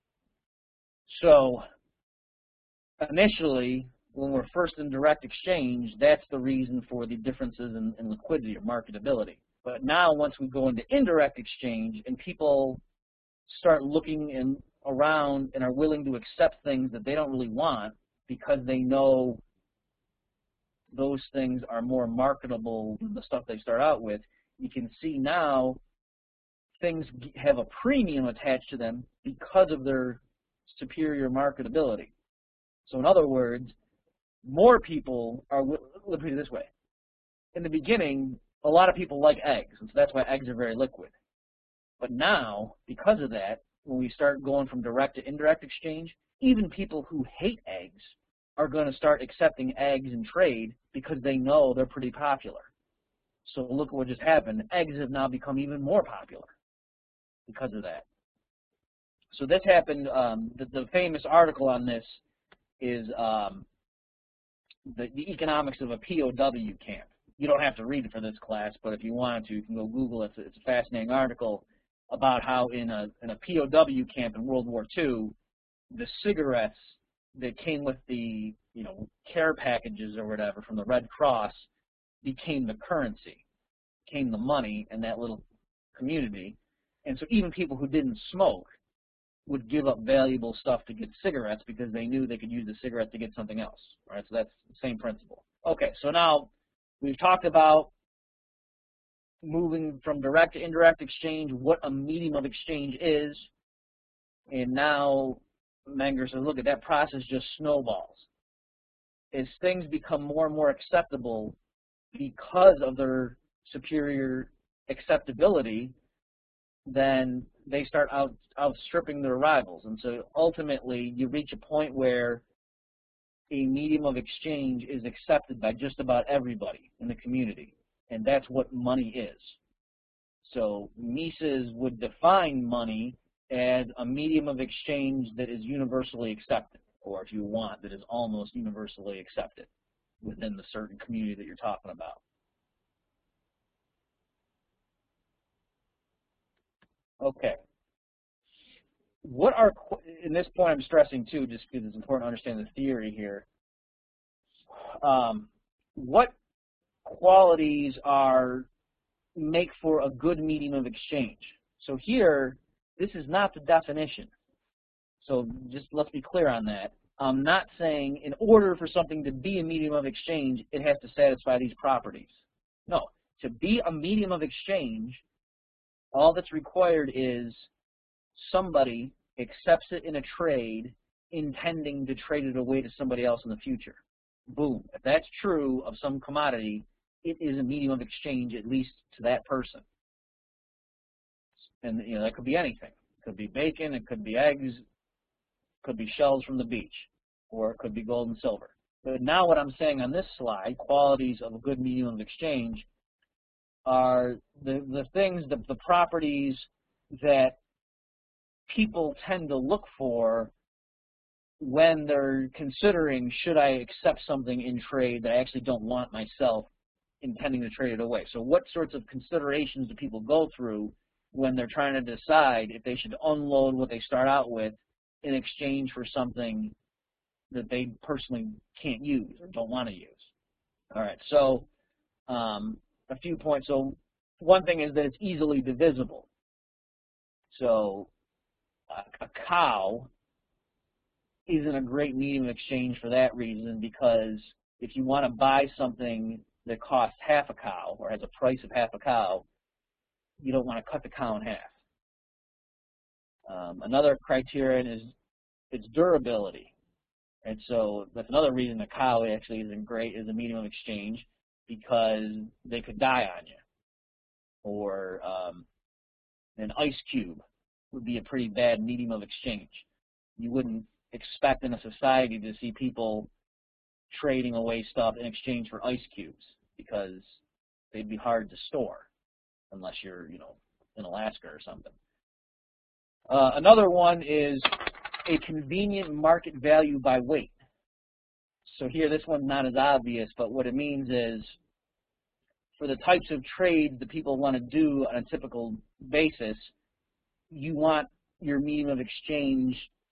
So initially, when we're first in direct exchange, that's the reason for the differences in liquidity or marketability. But now once we go into indirect exchange and people start looking around and are willing to accept things that they don't really want because they know those things are more marketable than the stuff they start out with, you can see now things have a premium attached to them because of their superior marketability. So in other words, more people are, let me put it this way, in the beginning, a lot of people like eggs, and so that's why eggs are very liquid. But now, because of that, when we start going from direct to indirect exchange, even people who hate eggs are going to start accepting eggs in trade because they know they're pretty popular. So look at what just happened. Eggs have now become even more popular because of that. So this happened, the famous article on this is the economics of a POW camp. You don't have to read it for this class, but if you want to, you can go Google it. It's a fascinating article about how in a POW camp in World War II, the cigarettes that came with the care packages or whatever from the Red Cross became the currency, became the money in that little community. And so even people who didn't smoke would give up valuable stuff to get cigarettes because they knew they could use the cigarette to get something else. Right? So that's the same principle. Okay, so now we've talked about moving from direct to indirect exchange, what a medium of exchange is, and now Menger says, look, at that process just snowballs. As things become more and more acceptable because of their superior acceptability, then they start outstripping their rivals. And so ultimately you reach a point where a medium of exchange is accepted by just about everybody in the community. And that's what money is. So Mises would define money as a medium of exchange that is universally accepted, or if you want, that is almost universally accepted within the certain community that you're talking about. Okay. What are, in this point I'm stressing too, just because it's important to understand the theory here, what qualities make for a good medium of exchange? So here, this is not the definition. So just let's be clear on that. I'm not saying in order for something to be a medium of exchange, it has to satisfy these properties. No, to be a medium of exchange, all that's required is somebody accepts it in a trade intending to trade it away to somebody else in the future. Boom. If that's true of some commodity, it is a medium of exchange, at least to that person. And that could be anything. It could be bacon, it could be eggs, it could be shells from the beach, or it could be gold and silver. But now what I'm saying on this slide, qualities of a good medium of exchange, are the things, the properties that people tend to look for when they're considering, should I accept something in trade that I actually don't want myself, intending to trade it away. So what sorts of considerations do people go through when they're trying to decide if they should unload what they start out with in exchange for something that they personally can't use or don't want to use? All right, so a few points. So one thing is that it's easily divisible. So a cow isn't a great medium of exchange for that reason, because if you want to buy something that costs half a cow or has a price of half a cow, you don't want to cut the cow in half. Another criterion is its durability. And so that's another reason a cow actually isn't great as a medium of exchange, because they could die on you. Or an ice cube would be a pretty bad medium of exchange. You wouldn't expect in a society to see people trading away stuff in exchange for ice cubes, because they'd be hard to store unless you're, in Alaska or something. Another one is a convenient market value by weight. So here, this one's not as obvious, but what it means is for the types of trades that people want to do on a typical basis, you want your medium of exchange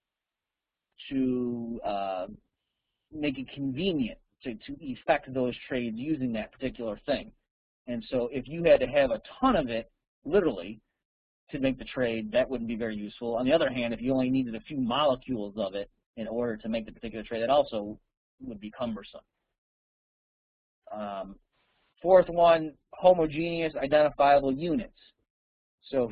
to make it convenient to effect those trades using that particular thing. And so if you had to have a ton of it, literally, to make the trade, that wouldn't be very useful. On the other hand, if you only needed a few molecules of it in order to make the particular trade, that also would be cumbersome. Fourth one, homogeneous identifiable units. So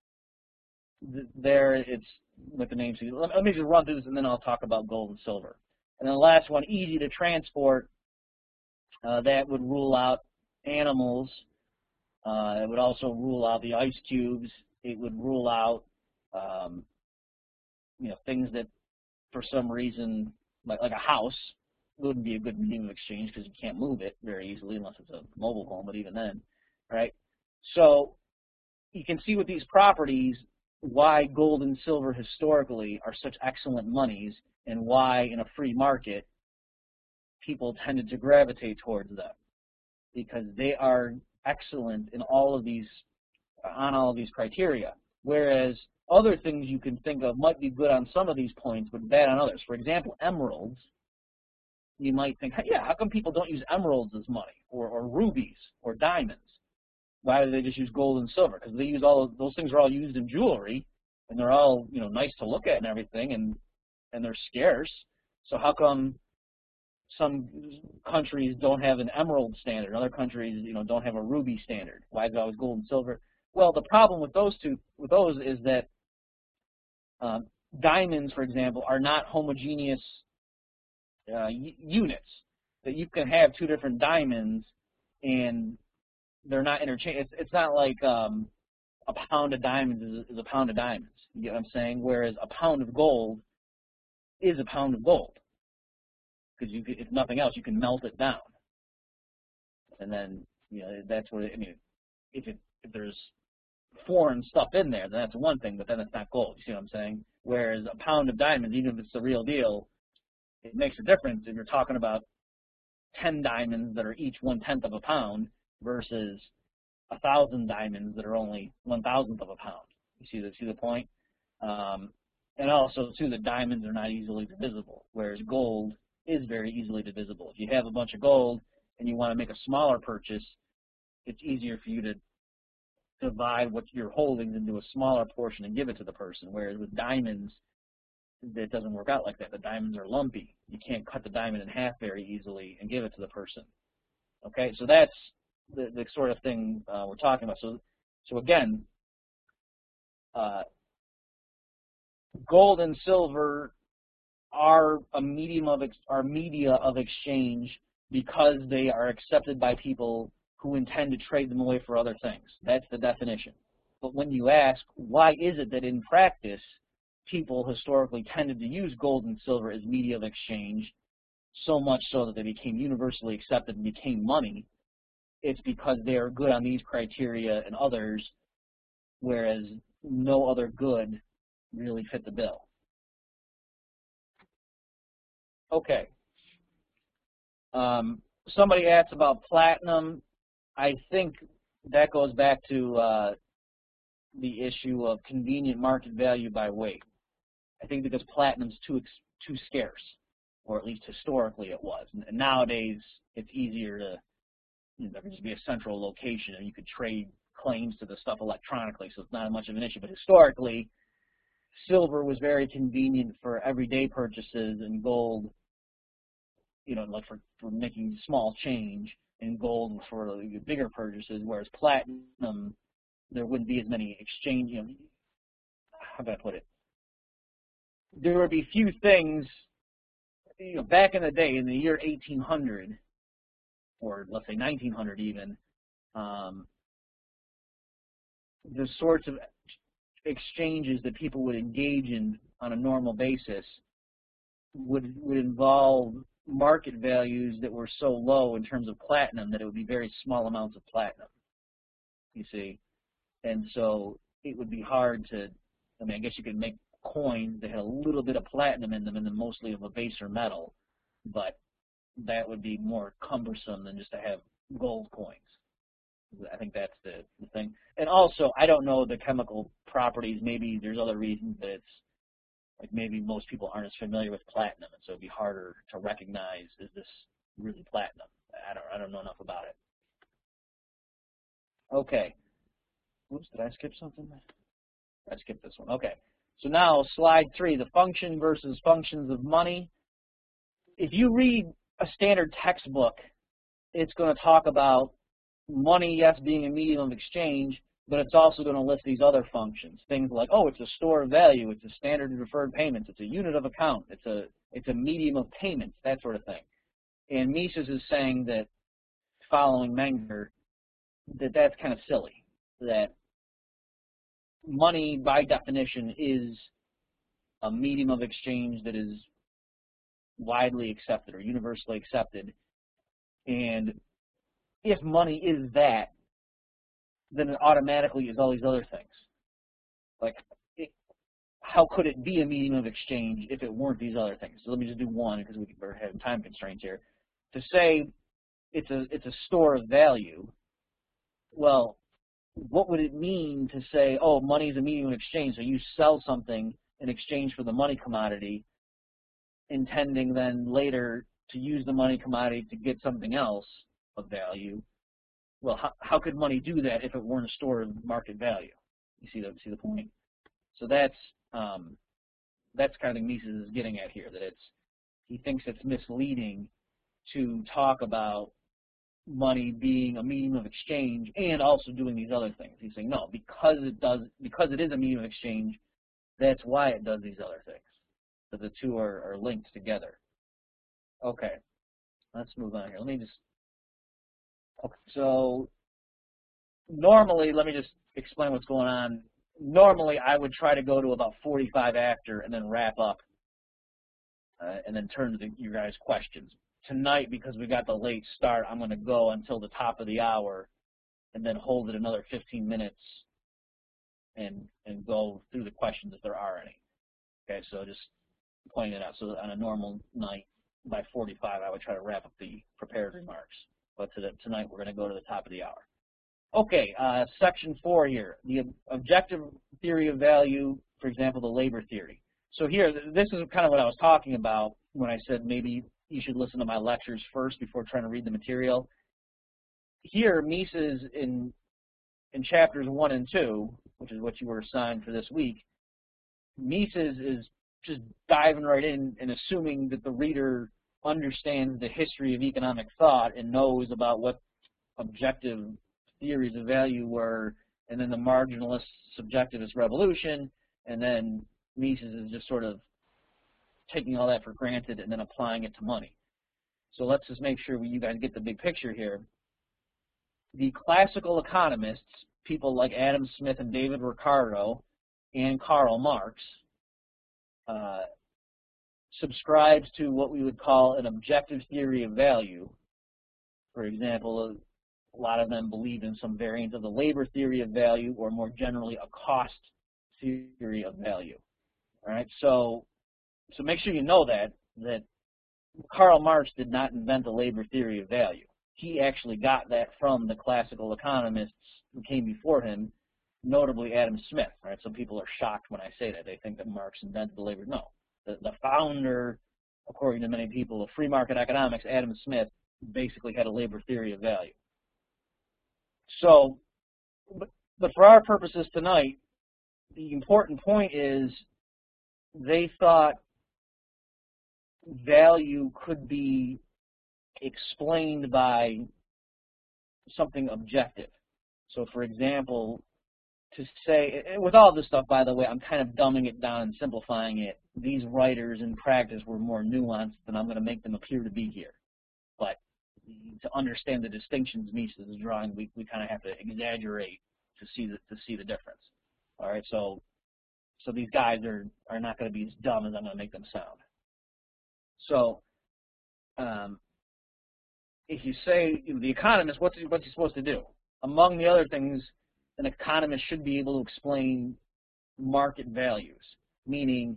there it's with the name. So let me just run through this and then I'll talk about gold and silver. And then the last one, easy to transport. That would rule out animals. It would also rule out the ice cubes. It would rule out things that for some reason, like a house, wouldn't be a good medium of exchange because you can't move it very easily unless it's a mobile home, but even then, right? So you can see with these properties why gold and silver historically are such excellent monies, and why in a free market people tended to gravitate towards them, because they are excellent in all of these, on all of these criteria. Whereas other things you can think of might be good on some of these points, but bad on others. For example, emeralds. You might think, yeah, how come people don't use emeralds as money, or rubies, or diamonds? Why do they just use gold and silver? Because they use all of those things are all used in jewelry, and they're all nice to look at and everything, and they're scarce. So how come some countries don't have an emerald standard, other countries don't have a ruby standard? Why is it always gold and silver? Well, the problem with those is that diamonds, for example, are not homogeneous units. That you can have two different diamonds and they're not interchangeable. It's not like a pound of diamonds is a pound of diamonds. You get what I'm saying? Whereas a pound of gold is a pound of gold, because if nothing else, you can melt it down, and then that's where if there's foreign stuff in there, then that's one thing, but then it's not gold. You see what I'm saying? Whereas a pound of diamonds, even if it's the real deal, it makes a difference if you're talking about 10 diamonds that are each 1/10 of a pound versus 1,000 diamonds that are only 1,000th of a pound. You see the point? And also, too, the diamonds are not easily divisible, whereas gold is very easily divisible. If you have a bunch of gold and you want to make a smaller purchase, it's easier for you to divide what you're holding into a smaller portion and give it to the person, whereas with diamonds, it doesn't work out like that. The diamonds are lumpy. You can't cut the diamond in half very easily and give it to the person. Okay, so that's the sort of thing we're talking about. So again, gold and silver are a media of exchange because they are accepted by people who intend to trade them away for other things. That's the definition. But when you ask, why is it that in practice people historically tended to use gold and silver as media of exchange, so much so that they became universally accepted and became money? It's because they are good on these criteria and others, whereas no other good really fit the bill. Okay. Somebody asked about platinum. I think that goes back to the issue of convenient market value by weight. I think because platinum's too scarce, or at least historically it was. And nowadays it's easier to, there can just be a central location and you could trade claims to the stuff electronically, so it's not much of an issue. But historically, silver was very convenient for everyday purchases, and gold, like for making small change, and gold for bigger purchases, whereas platinum, there wouldn't be as many exchange, how do I put it? There would be few things, back in the day, in the year 1800, or let's say 1900 even, the sorts of exchanges that people would engage in on a normal basis would involve market values that were so low in terms of platinum that it would be very small amounts of platinum, you see. And so it would be hard to, I guess you could make coins that had a little bit of platinum in them and then mostly of a baser metal, but that would be more cumbersome than just to have gold coins. I think that's the thing. And also, I don't know the chemical properties. Maybe there's other reasons that it's, like maybe most people aren't as familiar with platinum, and so it'd be harder to recognize, is this really platinum? I don't know enough about it. Okay. Oops, did I skip something? I skipped this one. Okay. So now, slide 3, the function versus functions of money. If you read a standard textbook, it's going to talk about money, yes, being a medium of exchange, but it's also going to list these other functions. Things like, oh, it's a store of value, it's a standard of deferred payments, it's a unit of account, it's a medium of payments, that sort of thing. And Mises is saying that, following Menger, that that's kind of silly, that money, by definition, is a medium of exchange that is widely accepted or universally accepted. And if money is that, then it automatically is all these other things. Like, how could it be a medium of exchange if it weren't these other things? So let me just do one, because we're having time constraints here. To say it's a store of value, well, what would it mean to say, oh, money is a medium of exchange, so you sell something in exchange for the money commodity, intending then later to use the money commodity to get something else of value? Well, how could money do that if it weren't a store of market value? You see the point? So that's kind of thing Mises is getting at here, that he thinks it's misleading to talk about money being a medium of exchange and also doing these other things. He's saying no, because it is a medium of exchange, that's why it does these other things. So the two are linked together. Okay, let's move on here. Okay, so normally, let me just explain what's going on. Normally, I would try to go to about 45 after and then wrap up and then turn to your guys' questions. Tonight, because we got the late start, I'm going to go until the top of the hour and then hold it another 15 minutes and go through the questions if there are any. Okay, so just pointing it out. So on a normal night, by 45, I would try to wrap up the prepared remarks. But tonight, we're going to go to the top of the hour. Okay, section 4 here, the objective theory of value, for example, the labor theory. So here, this is kind of what I was talking about when I said maybe you should listen to my lectures first before trying to read the material. Here, Mises in chapters 1 and 2, which is what you were assigned for this week, Mises is just diving right in and assuming that the reader understands the history of economic thought and knows about what objective theories of value were, and then the marginalist subjectivist revolution, and then Mises is just sort of taking all that for granted and then applying it to money. So let's just make sure you guys get the big picture here. The classical economists, people like Adam Smith and David Ricardo and Karl Marx, subscribes to what we would call an objective theory of value. For example, a lot of them believe in some variant of the labor theory of value, or more generally, a cost theory of value. All right, so make sure you know that Karl Marx did not invent the labor theory of value. He actually got that from the classical economists who came before him, notably Adam Smith. Right? Some people are shocked when I say that. They think that Marx invented the labor. No. The founder, according to many people, of free market economics, Adam Smith, basically had a labor theory of value. So, but for our purposes tonight, the important point is they thought value could be explained by something objective. So, for example, to say, with all this stuff, by the way, I'm kind of dumbing it down and simplifying it. These writers in practice were more nuanced than I'm going to make them appear to be here. But to understand the distinctions Mises is drawing, we kind of have to exaggerate to see the difference. All right, so these guys are not going to be as dumb as I'm going to make them sound. So, if you say the economist, what's he supposed to do? Among the other things, an economist should be able to explain market values, meaning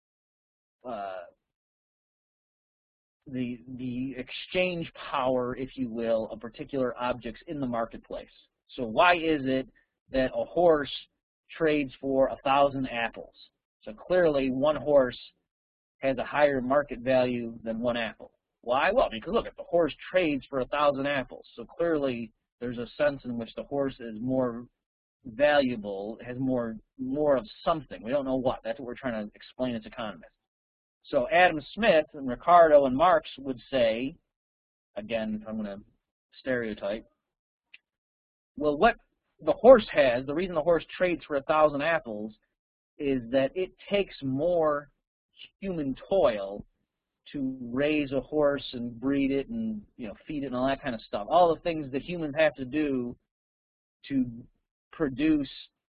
the exchange power, if you will, of particular objects in the marketplace. So why is it that a horse trades for 1,000 apples? So clearly one horse has a higher market value than one apple. Why? Well, because look, if the horse trades for 1,000 apples, so clearly there's a sense in which the horse is more valuable, has more of something. We don't know what. That's what we're trying to explain as economists. So Adam Smith and Ricardo and Marx would say, again, I'm going to stereotype, well, what the horse has, the reason the horse trades for 1,000 apples is that it takes more human toil to raise a horse and breed it and feed it and all that kind of stuff. All the things that humans have to do to produce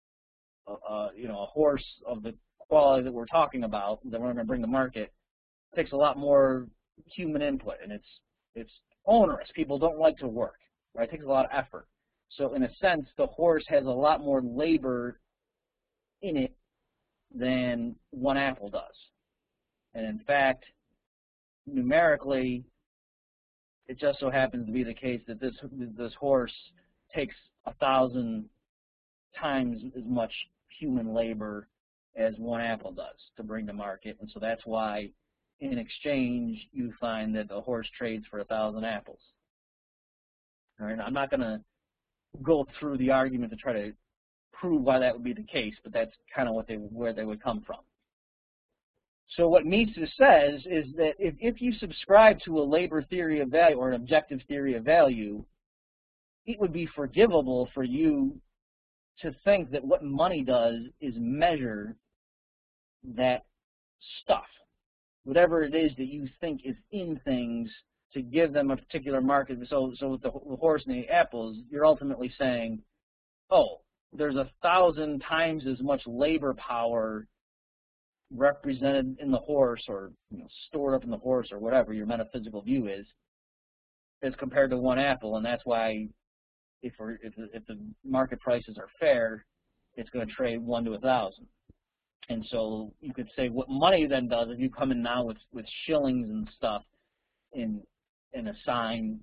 a horse of the quality that we're talking about, that we're going to bring to market, takes a lot more human input, and it's onerous. People don't like to work, right? It takes a lot of effort. So in a sense, the horse has a lot more labor in it than one apple does. And in fact, numerically, it just so happens to be the case that this horse takes 1,000 times as much human labor as one apple does to bring to market, and so that's why in exchange you find that a horse trades for 1,000 apples. All right, I'm not going to go through the argument to try to prove why that would be the case, but that's kind of where they would come from. So what Mises says is that if you subscribe to a labor theory of value or an objective theory of value, it would be forgivable for you to think that what money does is measure that stuff, whatever it is that you think is in things, to give them a particular market. So with the horse and the apples, you're ultimately saying, oh, there's 1,000 times as much labor power represented in the horse, or stored up in the horse, or whatever your metaphysical view is, as compared to one apple, and that's why if the market prices are fair, it's going to trade 1 to 1,000. And so you could say what money then does, if you come in now with shillings and stuff and assign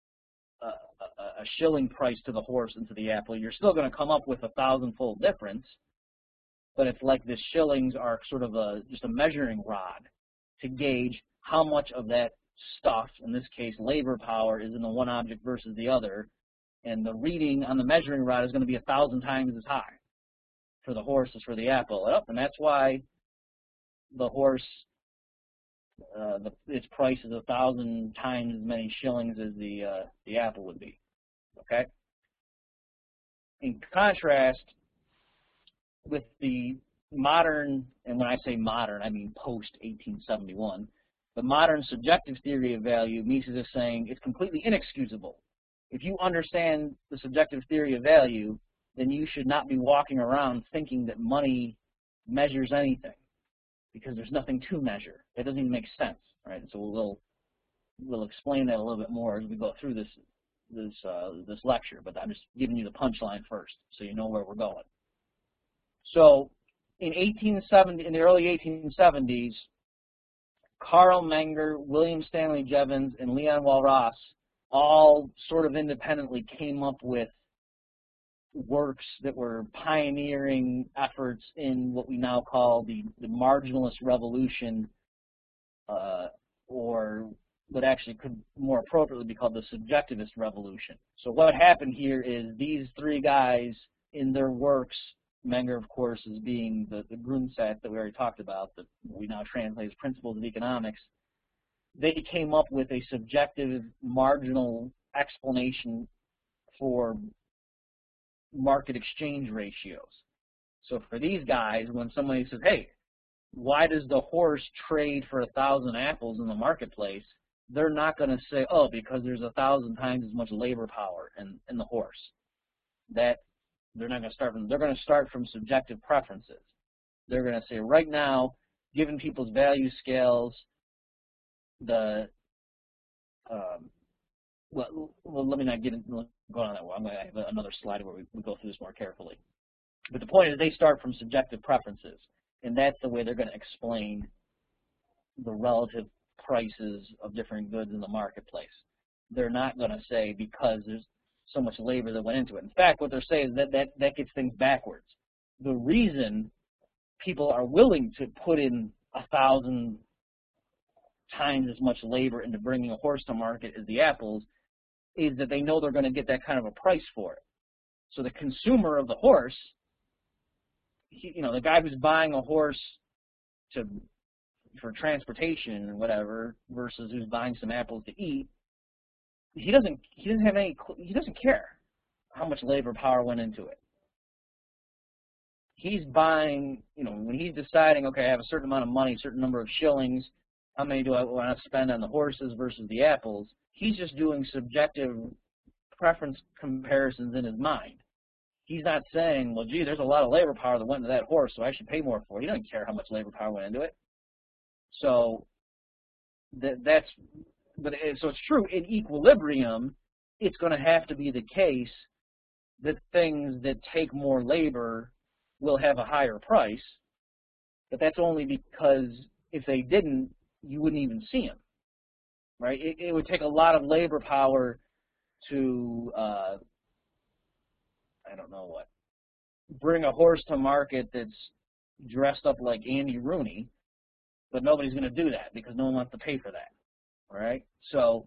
a shilling price to the horse and to the apple, you're still going to come up with a 1,000-fold difference. But it's like the shillings are sort of just a measuring rod to gauge how much of that stuff, in this case labor power, is in the one object versus the other. And the reading on the measuring rod is going to be 1,000 times as high for the horse as for the apple. And that's why the horse, its price is 1,000 times as many shillings as the apple would be. Okay. In contrast, with the modern, and when I say modern, I mean post-1871, the modern subjective theory of value, Mises is saying it's completely inexcusable. If you understand the subjective theory of value, then you should not be walking around thinking that money measures anything, because there's nothing to measure. It doesn't even make sense, right? And so we'll explain that a little bit more as we go through this lecture. But I'm just giving you the punchline first, so you know where we're going. So in the early 1870s, Carl Menger, William Stanley Jevons, and Leon Walras all sort of independently came up with works that were pioneering efforts in what we now call the marginalist revolution, or what actually could more appropriately be called the subjectivist revolution. So what happened here is these three guys in their works Menger, of course, is being the Grundsatz that we already talked about, that we now translate as principles of economics. They came up with a subjective marginal explanation for market exchange ratios. So for these guys, when somebody says, hey, why does the horse trade for 1,000 apples in the marketplace? They're not going to say, oh, because there's 1,000 times as much labor power in the horse. That they're not going to start from. They're going to start from subjective preferences. They're going to say, right now, given people's value scales, well, let me not get into going on that one. I'm going to have another slide where we go through this more carefully. But the point is, they start from subjective preferences, and that's the way they're going to explain the relative prices of different goods in the marketplace. They're not going to say because there's so much labor that went into it. In fact, what they're saying is that gets things backwards. The reason people are willing to put in 1,000 times as much labor into bringing a horse to market as the apples is that they know they're going to get that kind of a price for it. So the consumer of the horse, the guy who's buying a horse for transportation and whatever versus who's buying some apples to eat, he doesn't care how much labor power went into it. He's buying, when he's deciding, okay, I have a certain amount of money, a certain number of shillings, how many do I want to spend on the horses versus the apples? He's just doing subjective preference comparisons in his mind. He's not saying, well, gee, there's a lot of labor power that went into that horse, so I should pay more for it. He doesn't care how much labor power went into it. So so it's true, in equilibrium, it's going to have to be the case that things that take more labor will have a higher price, but that's only because if they didn't, you wouldn't even see them, right? It would take a lot of labor power to, bring a horse to market that's dressed up like Andy Rooney, but nobody's going to do that because no one wants to pay for that. Right, so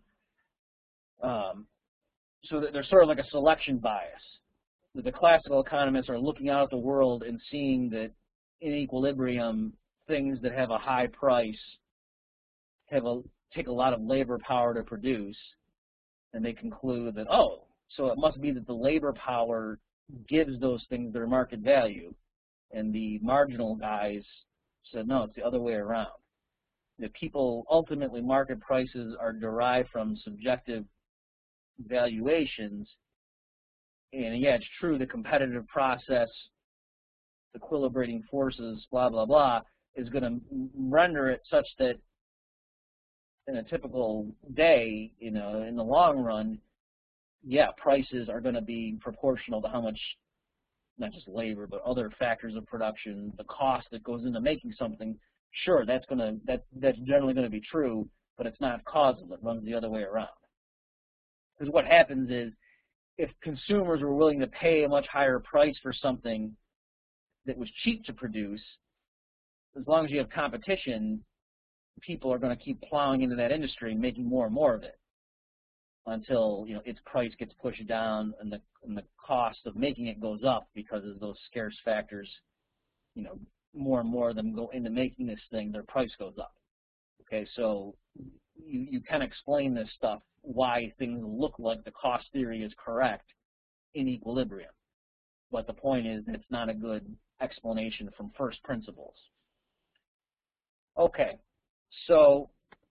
there's sort of like a selection bias. The classical economists are looking out at the world and seeing that in equilibrium, things that have a high price take a lot of labor power to produce, and they conclude that, oh, so it must be that the labor power gives those things their market value, and the marginal guys said, no, it's the other way around. That people, ultimately, market prices are derived from subjective valuations. And yeah, it's true, the competitive process, the equilibrating forces, blah, blah, blah, is going to render it such that in a typical day, in the long run, yeah, prices are going to be proportional to how much, not just labor, but other factors of production, the cost that goes into making something. Sure, that's generally going to be true, but it's not causal. It runs the other way around. Because what happens is, if consumers were willing to pay a much higher price for something that was cheap to produce, as long as you have competition, people are going to keep plowing into that industry and making more and more of it until its price gets pushed down and the cost of making it goes up because of those scarce factors. More and more of them go into making this thing, their price goes up. Okay, so you can explain this stuff, why things look like the cost theory is correct in equilibrium. But the point is, it's not a good explanation from first principles. Okay, so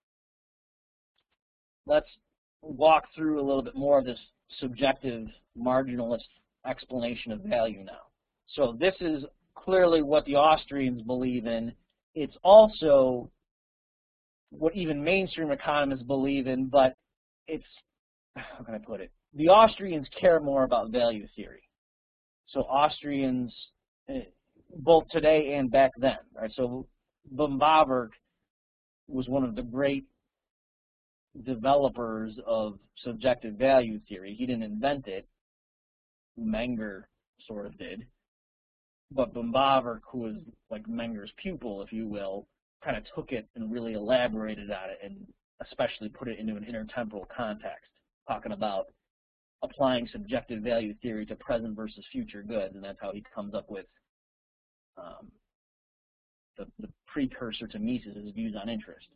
let's walk through a little bit more of this subjective marginalist explanation of value now. So this is clearly what the Austrians believe in. It's also what even mainstream economists believe in, but it's, how can I put it? The Austrians care more about value theory. So Austrians, both today and back then, right? So von Bawerk was one of the great developers of subjective value theory. He didn't invent it. Menger sort of did. But von Bawerk, who was like Menger's pupil, if you will, kind of took it and really elaborated on it, and especially put it into an intertemporal context, talking about applying subjective value theory to present versus future goods, and that's how he comes up with the precursor to Mises' views on interest.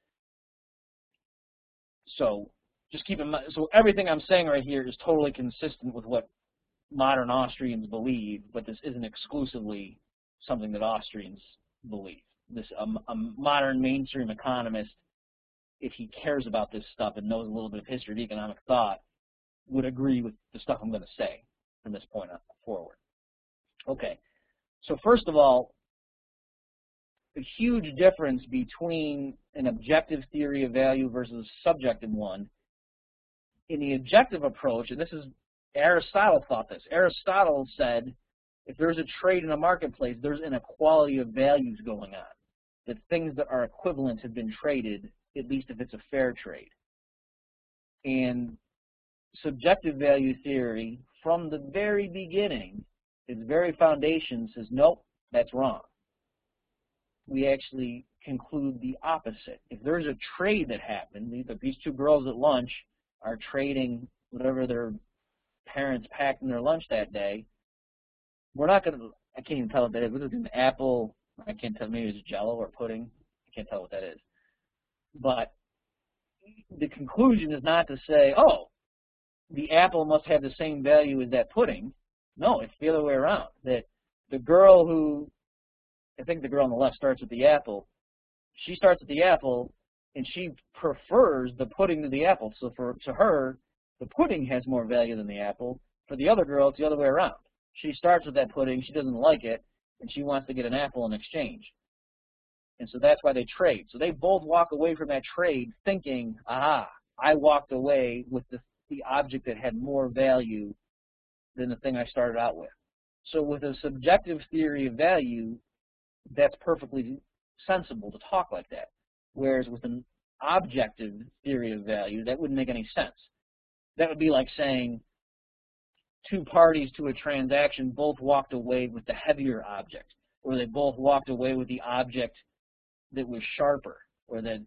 So just keep in mind, so everything I'm saying right here is totally consistent with what modern Austrians believe, but this isn't exclusively something that Austrians believe. A modern mainstream economist, if he cares about this stuff and knows a little bit of history of economic thought, would agree with the stuff I'm going to say from this point on forward. Okay, so first of all, the huge difference between an objective theory of value versus a subjective one. In the objective approach, and this is, Aristotle thought this. Aristotle said, if there's a trade in a marketplace, there's inequality of values going on. That things that are equivalent have been traded, at least if it's a fair trade. And subjective value theory, from the very beginning, its very foundation says, nope, that's wrong. We actually conclude the opposite. If there's a trade that happened, these two girls at lunch are trading whatever their parents packed in their lunch that day, we're not going to, I can't even tell what that is. What is it, an apple? I can't tell, maybe it's Jell-O or pudding. I can't tell what that is. But the conclusion is not to say, oh, the apple must have the same value as that pudding. No, it's the other way around. That the girl who, I think the girl on the left starts with the apple, she starts with the apple and she prefers the pudding to the apple. So to her, the pudding has more value than the apple. For the other girl, it's the other way around. She starts with that pudding, she doesn't like it, and she wants to get an apple in exchange. And so that's why they trade. So they both walk away from that trade thinking, aha, I walked away with the object that had more value than the thing I started out with. So with a subjective theory of value, that's perfectly sensible to talk like that. Whereas with an objective theory of value, that wouldn't make any sense. That would be like saying two parties to a transaction both walked away with the heavier object, or they both walked away with the object that was sharper, or that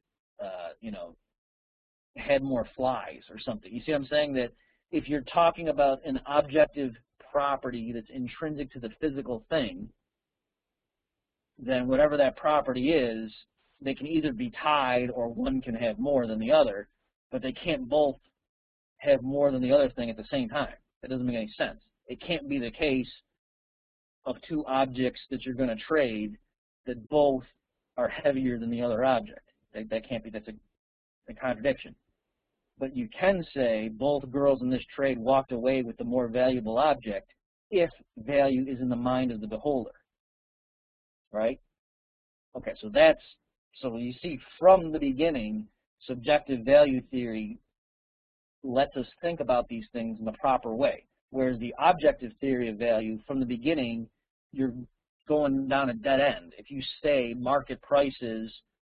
had more flies or something. You see what I'm saying? That if you're talking about an objective property that's intrinsic to the physical thing, then whatever that property is, they can either be tied or one can have more than the other, but they can't both have more than the other thing at the same time. That doesn't make any sense. It can't be the case of two objects that you're going to trade that both are heavier than the other object. That can't be, that's a contradiction. But you can say both girls in this trade walked away with the more valuable object if value is in the mind of the beholder. Right? Okay, so you see from the beginning, subjective value theory lets us think about these things in the proper way. Whereas the objective theory of value, from the beginning, you're going down a dead end. If you say market prices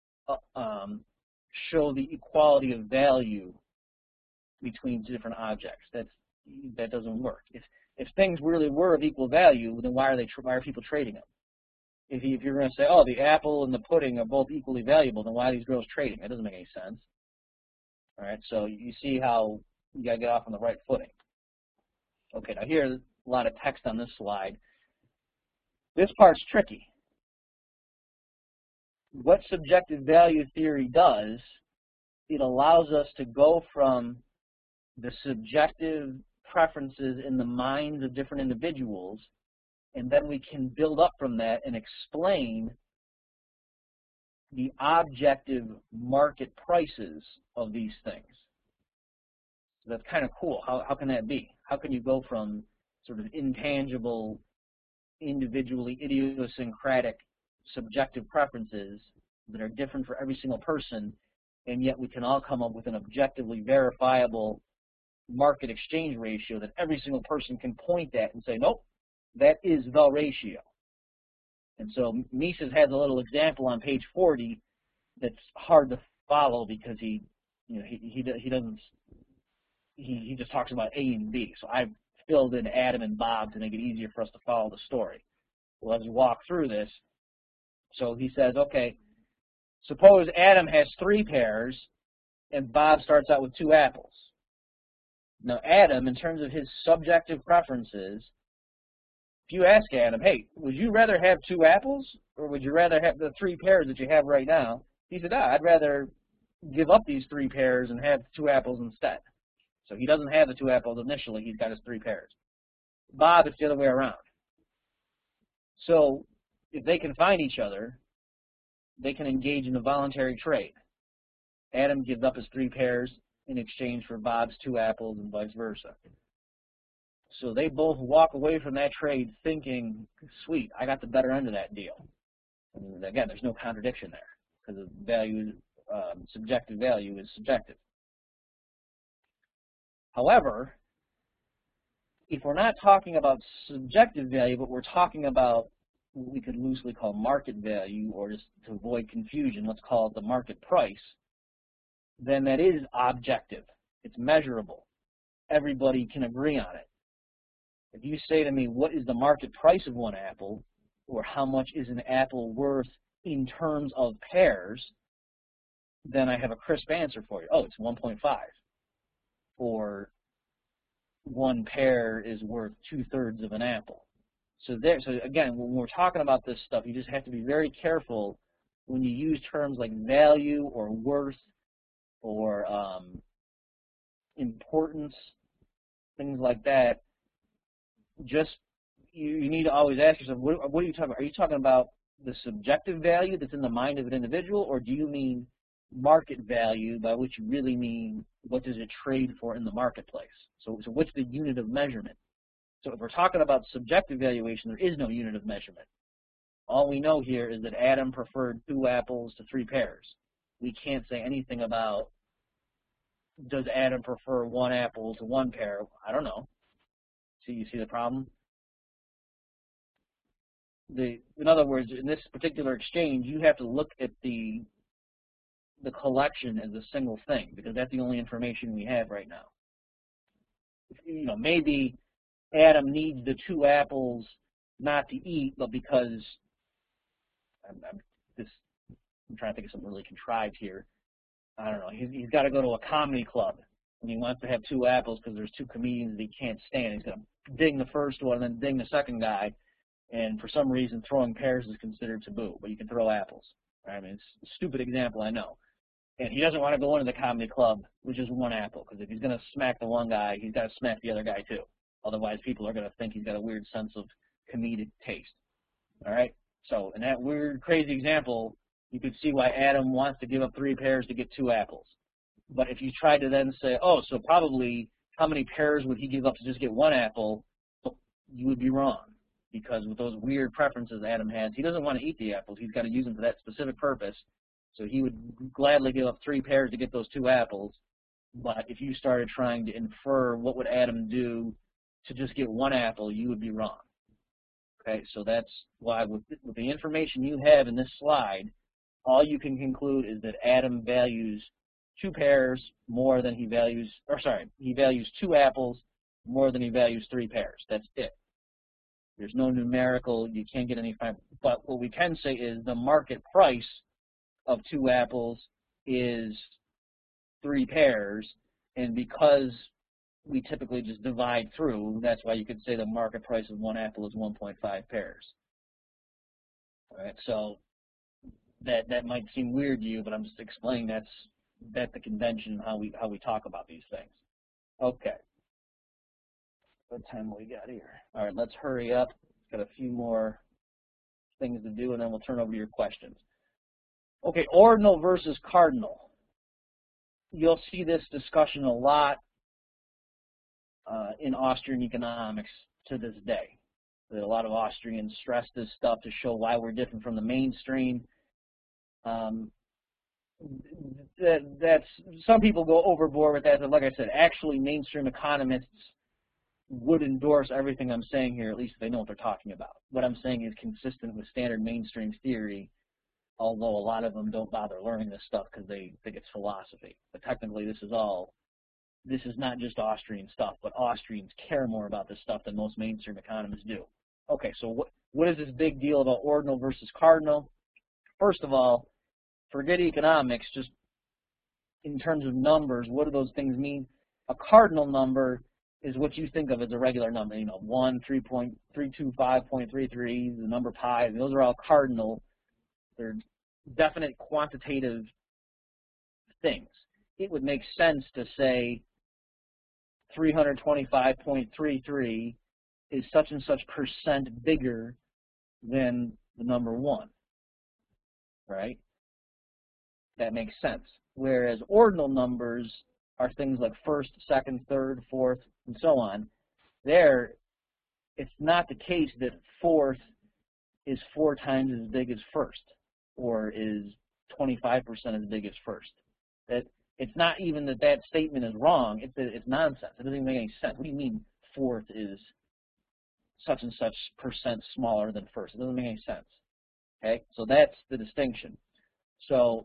show the equality of value between different objects, that doesn't work. If things really were of equal value, then why are people trading them? If you're going to say, oh, the apple and the pudding are both equally valuable, then why are these girls trading? That doesn't make any sense. All right, so you see how you got to get off on the right footing. Okay, now here's a lot of text on this slide. This part's tricky. What subjective value theory does, it allows us to go from the subjective preferences in the minds of different individuals, and then we can build up from that and explain the objective market prices of these things. So that's kind of cool. How can that be? How can you go from sort of intangible, individually idiosyncratic subjective preferences that are different for every single person, and yet we can all come up with an objectively verifiable market exchange ratio that every single person can point at and say, nope, that is the ratio. And so Mises has a little example on page 40 that's hard to follow because he just talks about A and B. So I've filled in Adam and Bob to make it easier for us to follow the story. Well, let's walk through this. So he says, okay, suppose Adam has 3 pears and Bob starts out with 2 apples. Now Adam, in terms of his subjective preferences, you ask Adam, hey, would you rather have 2 apples or would you rather have the 3 pears that you have right now? He said, I'd rather give up these 3 pears and have 2 apples instead. So he doesn't have the 2 apples initially, he's got his 3 pears. Bob, it's the other way around. So if they can find each other, they can engage in a voluntary trade. Adam gives up his 3 pears in exchange for Bob's 2 apples and vice versa. So they both walk away from that trade thinking, sweet, I got the better end of that deal. And again, there's no contradiction there because the value, subjective value is subjective. However, if we're not talking about subjective value, but we're talking about what we could loosely call market value, or just to avoid confusion, let's call it the market price, then that is objective. It's measurable. Everybody can agree on it. If you say to me, what is the market price of 1 apple, or how much is an apple worth in terms of pears, then I have a crisp answer for you. Oh, it's 1.5. Or 1 pear is worth 2/3 of an apple. So again, when we're talking about this stuff, you just have to be very careful when you use terms like value or worth or importance, things like that. Just you need to always ask yourself, what are you talking about? Are you talking about the subjective value that's in the mind of an individual, or do you mean market value, by which you really mean what does it trade for in the marketplace? So what's the unit of measurement? So if we're talking about subjective valuation, there is no unit of measurement. All we know here is that Adam preferred 2 apples to 3 pears. We can't say anything about, does Adam prefer 1 apple to 1 pear? I don't know. You see the problem? In other words, in this particular exchange, you have to look at the collection as a single thing, because that's the only information we have right now. You know, maybe Adam needs the 2 apples not to eat, but because I'm trying to think of something really contrived here. I don't know. He's got to go to a comedy club, and he wants to have 2 apples because there's 2 comedians that he can't stand. He's going to ding the first one and then ding the second guy, and for some reason throwing pears is considered taboo, but you can throw apples. I mean, it's a stupid example, I know. And he doesn't want to go into the comedy club with just 1 apple, because if he's going to smack the one guy, he's got to smack the other guy too. Otherwise, people are going to think he's got a weird sense of comedic taste. All right? So in that weird, crazy example, you could see why Adam wants to give up 3 pears to get 2 apples. But if you try to then say, oh, so probably how many pears would he give up to just get 1 apple, you would be wrong. Because with those weird preferences Adam has, he doesn't want to eat the apples. He's got to use them for that specific purpose. So he would gladly give up 3 pears to get those 2 apples. But if you started trying to infer what would Adam do to just get 1 apple, you would be wrong. Okay, so that's why with the information you have in this slide, all you can conclude is that Adam values 2 pears more than he values, he values 2 apples more than he values 3 pears. That's it. There's no numerical, you can't get any, but what we can say is the market price of 2 apples is 3 pears, and because we typically just divide through, that's why you could say the market price of 1 apple is 1.5 pears. All right, so that might seem weird to you, but I'm just explaining that's the convention how we talk about these things. Okay. What time we got here? All right, let's hurry up. Got a few more things to do, and then we'll turn over to your questions. Okay, ordinal versus cardinal. You'll see this discussion a lot in Austrian economics to this day. A lot of Austrians stress this stuff to show why we're different from the mainstream. That's some people go overboard with that. But like I said, actually, mainstream economists would endorse everything I'm saying here, at least if they know what they're talking about. What I'm saying is consistent with standard mainstream theory, although a lot of them don't bother learning this stuff because they think it's philosophy. But technically, this is not just Austrian stuff, but Austrians care more about this stuff than most mainstream economists do. Okay, so what is this big deal about ordinal versus cardinal? First of all, forget economics, just in terms of numbers, what do those things mean? A cardinal number is what you think of as a regular number. 1, 3.325.33, the number pi. Those are all cardinal. They're definite quantitative things. It would make sense to say 325.33 is such and such percent bigger than the number 1, right? That makes sense. Whereas ordinal numbers are things like first, second, third, fourth, and so on. There, it's not the case that fourth is 4 times as big as first, or is 25% as big as first. That it's not even that that statement is wrong. It's nonsense. It doesn't even make any sense. What do you mean fourth is such and such percent smaller than first? It doesn't make any sense. Okay, so that's the distinction. So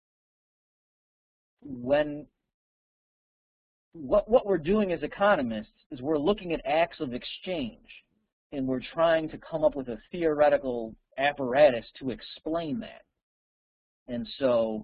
what we're doing as economists is we're looking at acts of exchange, and we're trying to come up with a theoretical apparatus to explain that. And so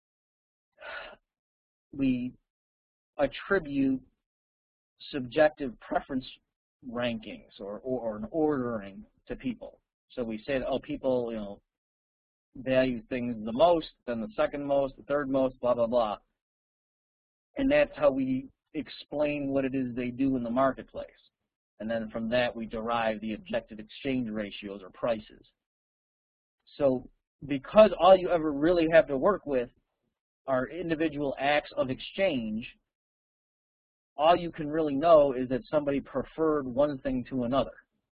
we attribute subjective preference rankings or an ordering to people. So we say that, oh, people, value things the most, then the second most, the third most, blah, blah, blah. And that's how we explain what it is they do in the marketplace. And then from that, we derive the objective exchange ratios or prices. So because all you ever really have to work with are individual acts of exchange, all you can really know is that somebody preferred one thing to another.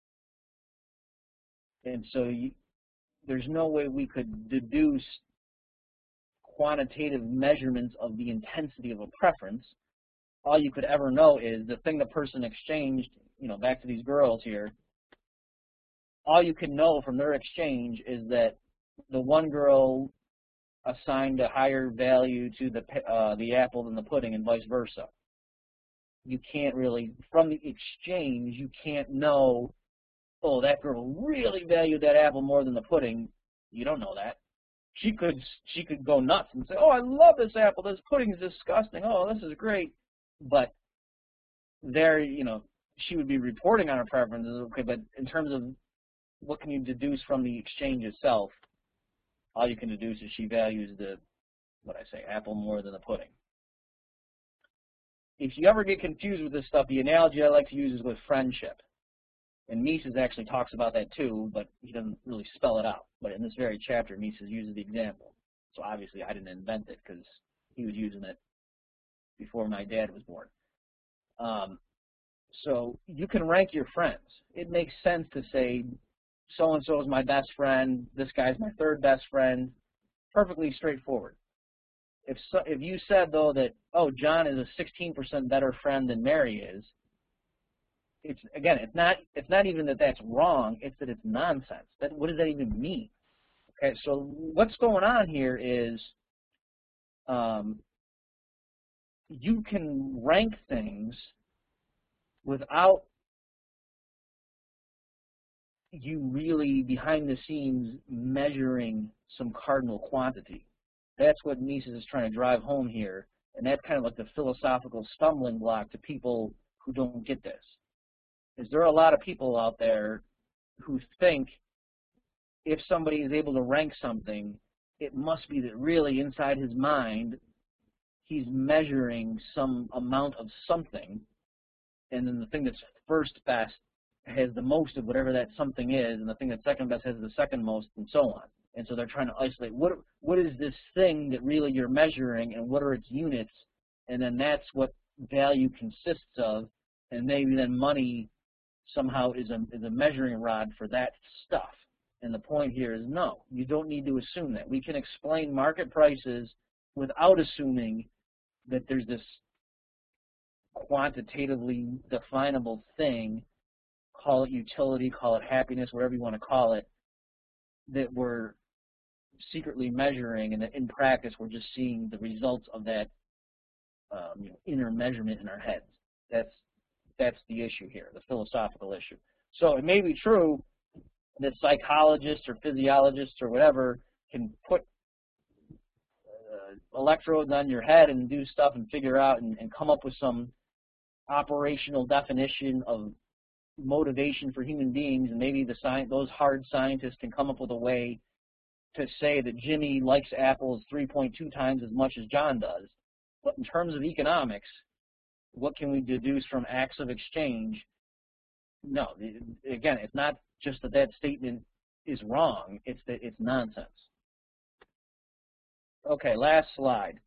And so there's no way we could deduce quantitative measurements of the intensity of a preference. All you could ever know is the thing the person exchanged, back to these girls here, all you can know from their exchange is that the one girl assigned a higher value to the apple than the pudding, and vice versa. You can't really, from the exchange, you can't know, oh, that girl really valued that apple more than the pudding. You don't know that. She could go nuts and say, oh, I love this apple. This pudding is disgusting. Oh, this is great. But there, she would be reporting on her preferences. Okay, but in terms of what can you deduce from the exchange itself, all you can deduce is she values the, apple more than the pudding. If you ever get confused with this stuff, the analogy I like to use is with friendship. And Mises actually talks about that too, but he doesn't really spell it out. But in this very chapter, Mises uses the example. So obviously I didn't invent it because he was using it before my dad was born. So you can rank your friends. It makes sense to say, so-and-so is my best friend, this guy's my third best friend. Perfectly straightforward. If you said, though, that, oh, John is a 16% better friend than Mary is, it's not even that that's wrong, it's that it's nonsense. What does that even mean? Okay, so what's going on here is you can rank things without you really, behind the scenes, measuring some cardinal quantity. That's what Mises is trying to drive home here, and that's kind of like the philosophical stumbling block to people who don't get this. Is there are a lot of people out there who think if somebody is able to rank something, it must be that really inside his mind he's measuring some amount of something, and then the thing that's first best has the most of whatever that something is, and the thing that's second best has the second most, and so on. And so they're trying to isolate what is this thing that really you're measuring, and what are its units, and then that's what value consists of, and maybe then money somehow is a measuring rod for that stuff. And the point here is no, you don't need to assume that. We can explain market prices without assuming that there's this quantitatively definable thing, call it utility, call it happiness, whatever you want to call it, that we're secretly measuring, and that in practice we're just seeing the results of that inner measurement in our heads. That's the issue here, the philosophical issue. So it may be true that psychologists or physiologists or whatever can put electrodes on your head and do stuff and figure out and come up with some operational definition of motivation for human beings, and maybe those hard scientists can come up with a way to say that Jimmy likes apples 3.2 times as much as John does. But in terms of economics, what can we deduce from acts of exchange? No, again, it's not just that that statement is wrong, it's that it's nonsense. Okay, last slide.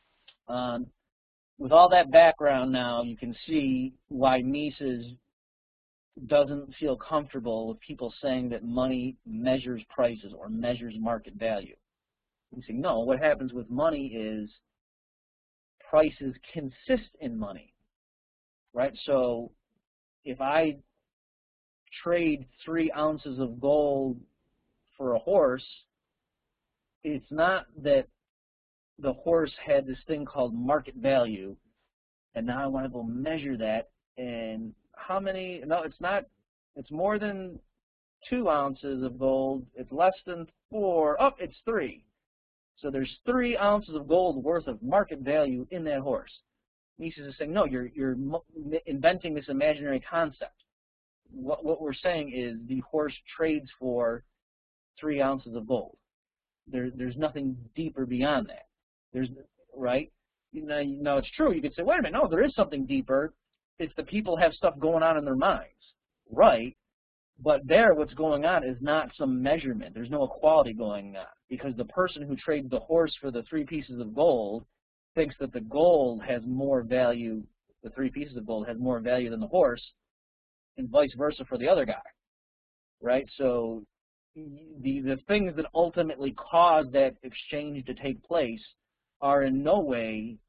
With all that background now, you can see why Mises doesn't feel comfortable with people saying that money measures prices or measures market value. You say, no, what happens with money is prices consist in money, right? So if I trade 3 ounces of gold for a horse, it's not that the horse had this thing called market value, and now I want to go measure that, and how many, no, it's not, it's more than 2 ounces of gold, it's less than 4, oh, it's 3. So there's 3 ounces of gold worth of market value in that horse. Mises is saying, no, you're inventing this imaginary concept. What we're saying is the horse trades for 3 ounces of gold. There's nothing deeper beyond that. Right? No, it's true. You could say, wait a minute, no, there is something deeper. It's the people have stuff going on in their minds. Right? But there, what's going on is not some measurement. There's no equality going on. Because the person who trades the horse for the 3 pieces of gold thinks that the gold has more value, the 3 pieces of gold has more value than the horse, and vice versa for the other guy. Right? So the things that ultimately cause that exchange to take place are in no way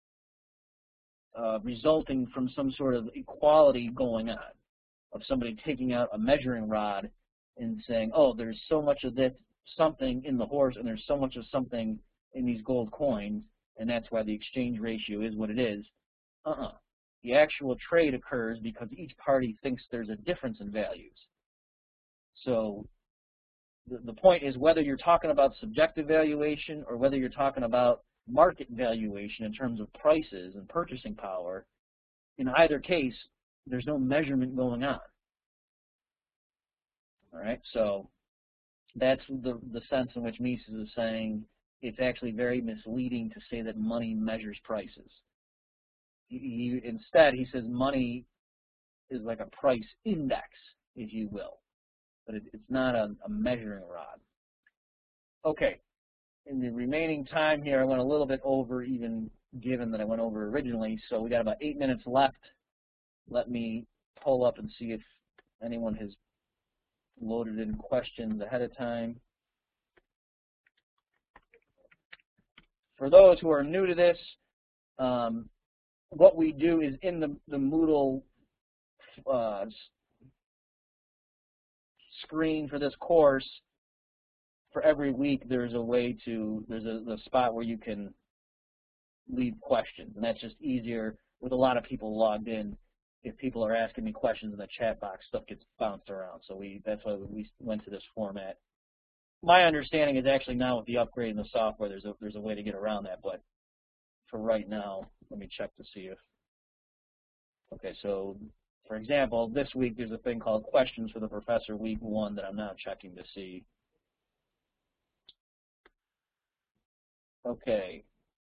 resulting from some sort of equality going on, of somebody taking out a measuring rod and saying, oh, there's so much of this something in the horse and there's so much of something in these gold coins, and that's why the exchange ratio is what it is. The actual trade occurs because each party thinks there's a difference in values. So the point is, whether you're talking about subjective valuation or whether you're talking about market valuation in terms of prices and purchasing power, in either case, there's no measurement going on. All right, so that's the sense in which Mises is saying it's actually very misleading to say that money measures prices. Instead, he says money is like a price index, if you will, but it's not a measuring rod. Okay, in the remaining time here, I went a little bit over, even given that I went over originally, so we got about 8 minutes left. Let me pull up and see if anyone has loaded in questions ahead of time. For those who are new to this, what we do is in the Moodle screen for this course, for every week there's a spot where you can leave questions, and that's just easier with a lot of people logged in. If people are asking me questions in the chat box, stuff gets bounced around, so that's why we went to this format. My understanding is actually now with the upgrade in the software, there's a way to get around that, but for right now, let me check to see if, okay, so for example, this week there's a thing called Questions for the Professor Week 1 that I'm now checking to see. Okay.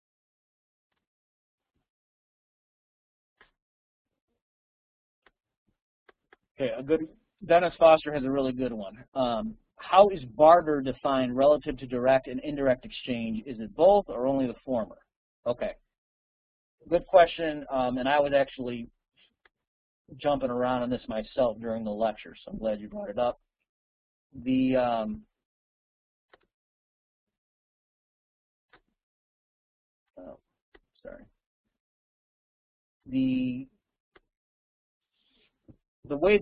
Okay, Dennis Foster has a really good one. How is barter defined relative to direct and indirect exchange? Is it both or only the former? Okay, good question, and I was actually jumping around on this myself during the lecture, so I'm glad you brought it up. The way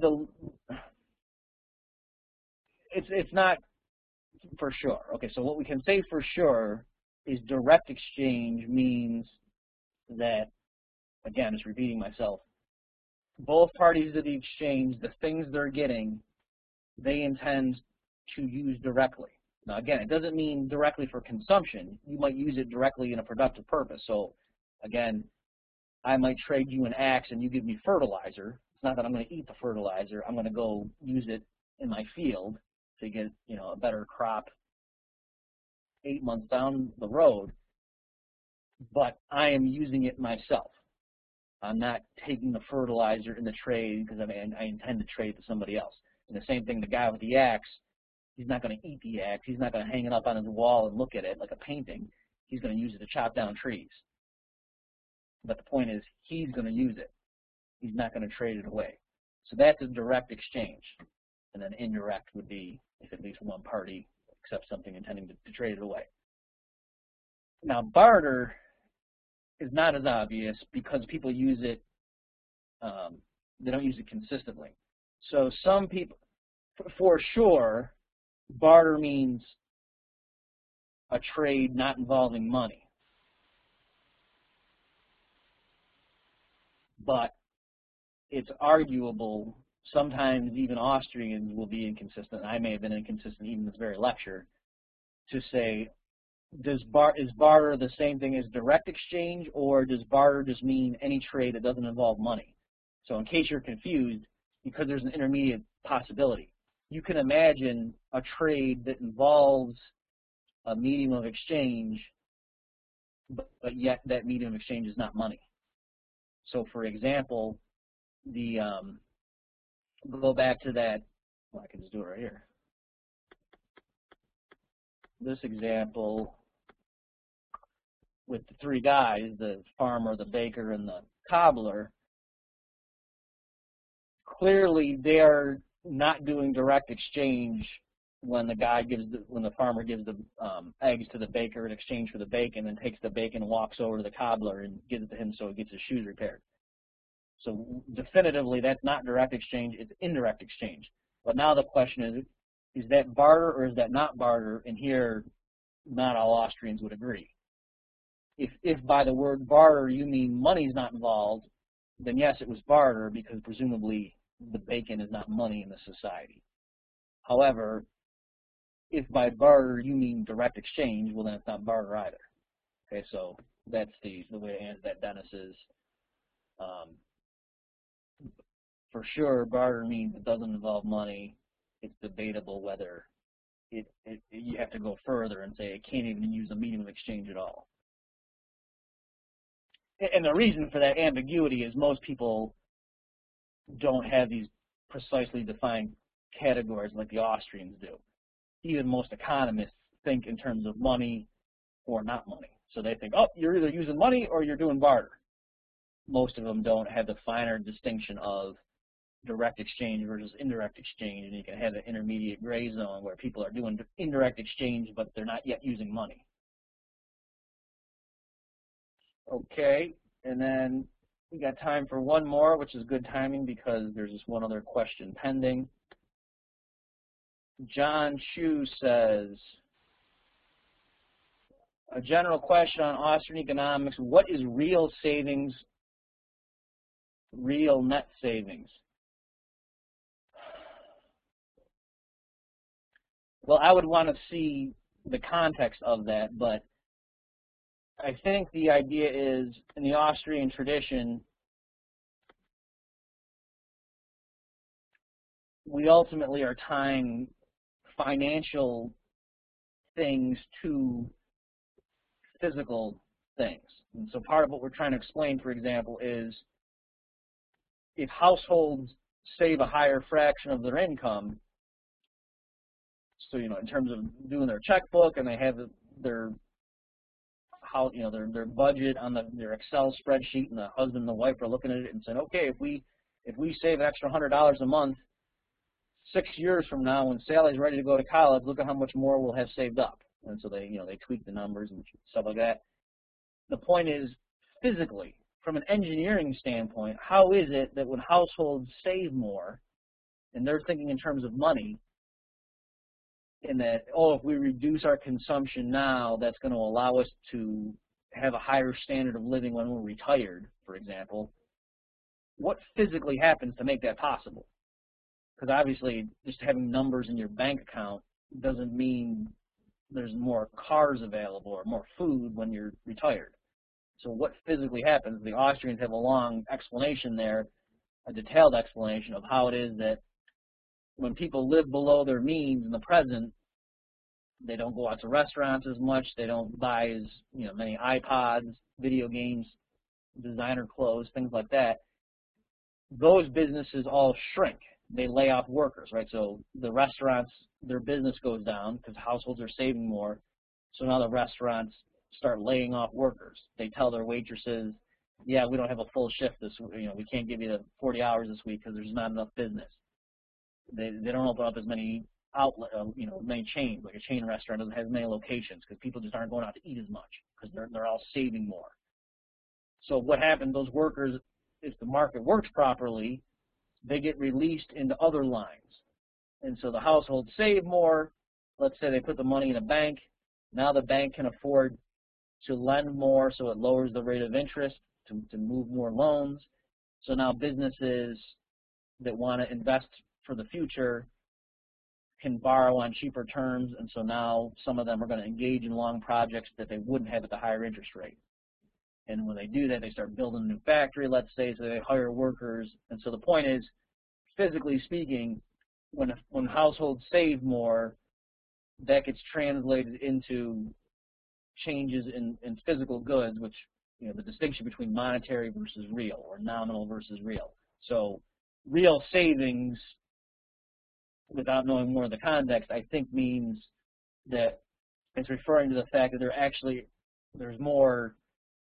it's not for sure. Okay, so what we can say for sure is direct exchange means that, again, just repeating myself, both parties of the exchange, the things they're getting, they intend to use directly. Now, again, it doesn't mean directly for consumption. You might use it directly in a productive purpose. So, again, I might trade you an axe and you give me fertilizer. It's not that I'm going to eat the fertilizer. I'm going to go use it in my field to get, you know, a better crop 8 months down the road, but I am using it myself. I'm not taking the fertilizer in the trade because I intend to trade to somebody else. And the same thing, the guy with the axe, he's not going to eat the axe. He's not going to hang it up on his wall and look at it like a painting. He's going to use it to chop down trees. But the point is, he's going to use it. He's not going to trade it away. So that's a direct exchange. And then indirect would be if at least one party accepts something intending to trade it away. Now, barter is not as obvious because people use it, they don't use it consistently. So some people, for sure, barter means a trade not involving money. But it's arguable, sometimes even Austrians will be inconsistent, I may have been inconsistent even in this very lecture, to say, is barter the same thing as direct exchange, or does barter just mean any trade that doesn't involve money? So in case you're confused, because there's an intermediate possibility, you can imagine a trade that involves a medium of exchange, but yet that medium of exchange is not money. So for example, go back to that, well, I can just do it right here. This example with the three guys, the farmer, the baker, and the cobbler, clearly they are not doing direct exchange when the farmer gives the eggs to the baker in exchange for the bacon, and takes the bacon and walks over to the cobbler and gives it to him so he gets his shoes repaired. So definitively, that's not direct exchange, it's indirect exchange. But now the question is that barter or is that not barter? And here, not all Austrians would agree. If by the word barter you mean money's not involved, then yes, it was barter, because presumably the bacon is not money in the society. However, if by barter you mean direct exchange, well then it's not barter either. Okay, so that's the way to answer that, Dennis, is for sure barter means it doesn't involve money. It's debatable whether you have to go further and say it can't even use a medium of exchange at all. And the reason for that ambiguity is most people don't have these precisely defined categories like the Austrians do. Even most economists think in terms of money or not money. So they think, oh, you're either using money or you're doing barter. Most of them don't have the finer distinction of direct exchange versus indirect exchange, and you can have an intermediate gray zone where people are doing indirect exchange, but they're not yet using money. Okay, and then we got time for one more, which is good timing because there's just one other question pending. John Chu says, a general question on Austrian economics: what is real savings, real net savings? Well, I would want to see the context of that, but I think the idea is, in the Austrian tradition, we ultimately are tying financial things to physical things. And so part of what we're trying to explain, for example, is if households save a higher fraction of their income, so, you know, in terms of doing their checkbook, and they have their their budget on their Excel spreadsheet, and the husband and the wife are looking at it and saying, okay, if we save an extra $100 a month, 6 years from now, when Sally's ready to go to college, look at how much more we'll have saved up. And so they tweak the numbers and stuff like that. The point is, physically, from an engineering standpoint, how is it that when households save more, and they're thinking in terms of money, in that, oh, if we reduce our consumption now, that's going to allow us to have a higher standard of living when we're retired, for example. What physically happens to make that possible? Because obviously, just having numbers in your bank account doesn't mean there's more cars available or more food when you're retired. So what physically happens, the Austrians have a long explanation there, a detailed explanation of how it is that when people live below their means in the present, they don't go out to restaurants as much, they don't buy as many iPods, video games, designer clothes, things like that. Those businesses all shrink. They lay off workers, right? So the restaurants, their business goes down because households are saving more. So now the restaurants start laying off workers. They tell their waitresses, yeah, we don't have a full shift this week. We can't give you the 40 hours this week because there's not enough business. They don't open up as many outlet, many chains. Like a chain restaurant doesn't have as many locations because people just aren't going out to eat as much because they're all saving more. So what happened? Those workers, if the market works properly, they get released into other lines. And so the households save more. Let's say they put the money in a bank. Now the bank can afford to lend more, so it lowers the rate of interest to move more loans. So now businesses that want to invest for the future can borrow on cheaper terms, and so now some of them are going to engage in long projects that they wouldn't have at the higher interest rate. And when they do that, they start building a new factory, let's say, so they hire workers. And so the point is, physically speaking, when households save more, that gets translated into changes in physical goods, which, the distinction between monetary versus real, or nominal versus real. So real savings, without knowing more of the context, I think means that it's referring to the fact that there's more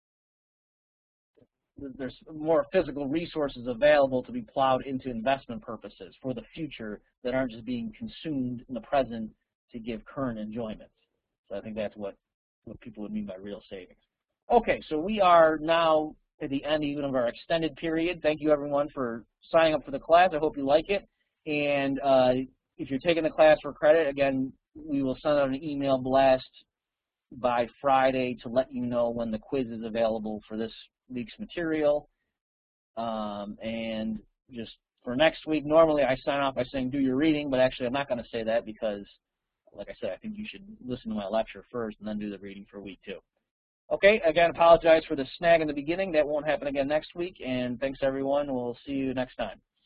physical resources available to be plowed into investment purposes for the future that aren't just being consumed in the present to give current enjoyment. So I think that's what people would mean by real savings. Okay, so we are now at the end even of our extended period. Thank you, everyone, for signing up for the class. I hope you like it. And if you're taking the class for credit, again, we will send out an email blast by Friday to let you know when the quiz is available for this week's material. And just for next week, normally I sign off by saying do your reading, but actually I'm not going to say that because, like I said, I think you should listen to my lecture first and then do the reading for week 2. Okay, again, apologize for the snag in the beginning. That won't happen again next week, and thanks, everyone. We'll see you next time.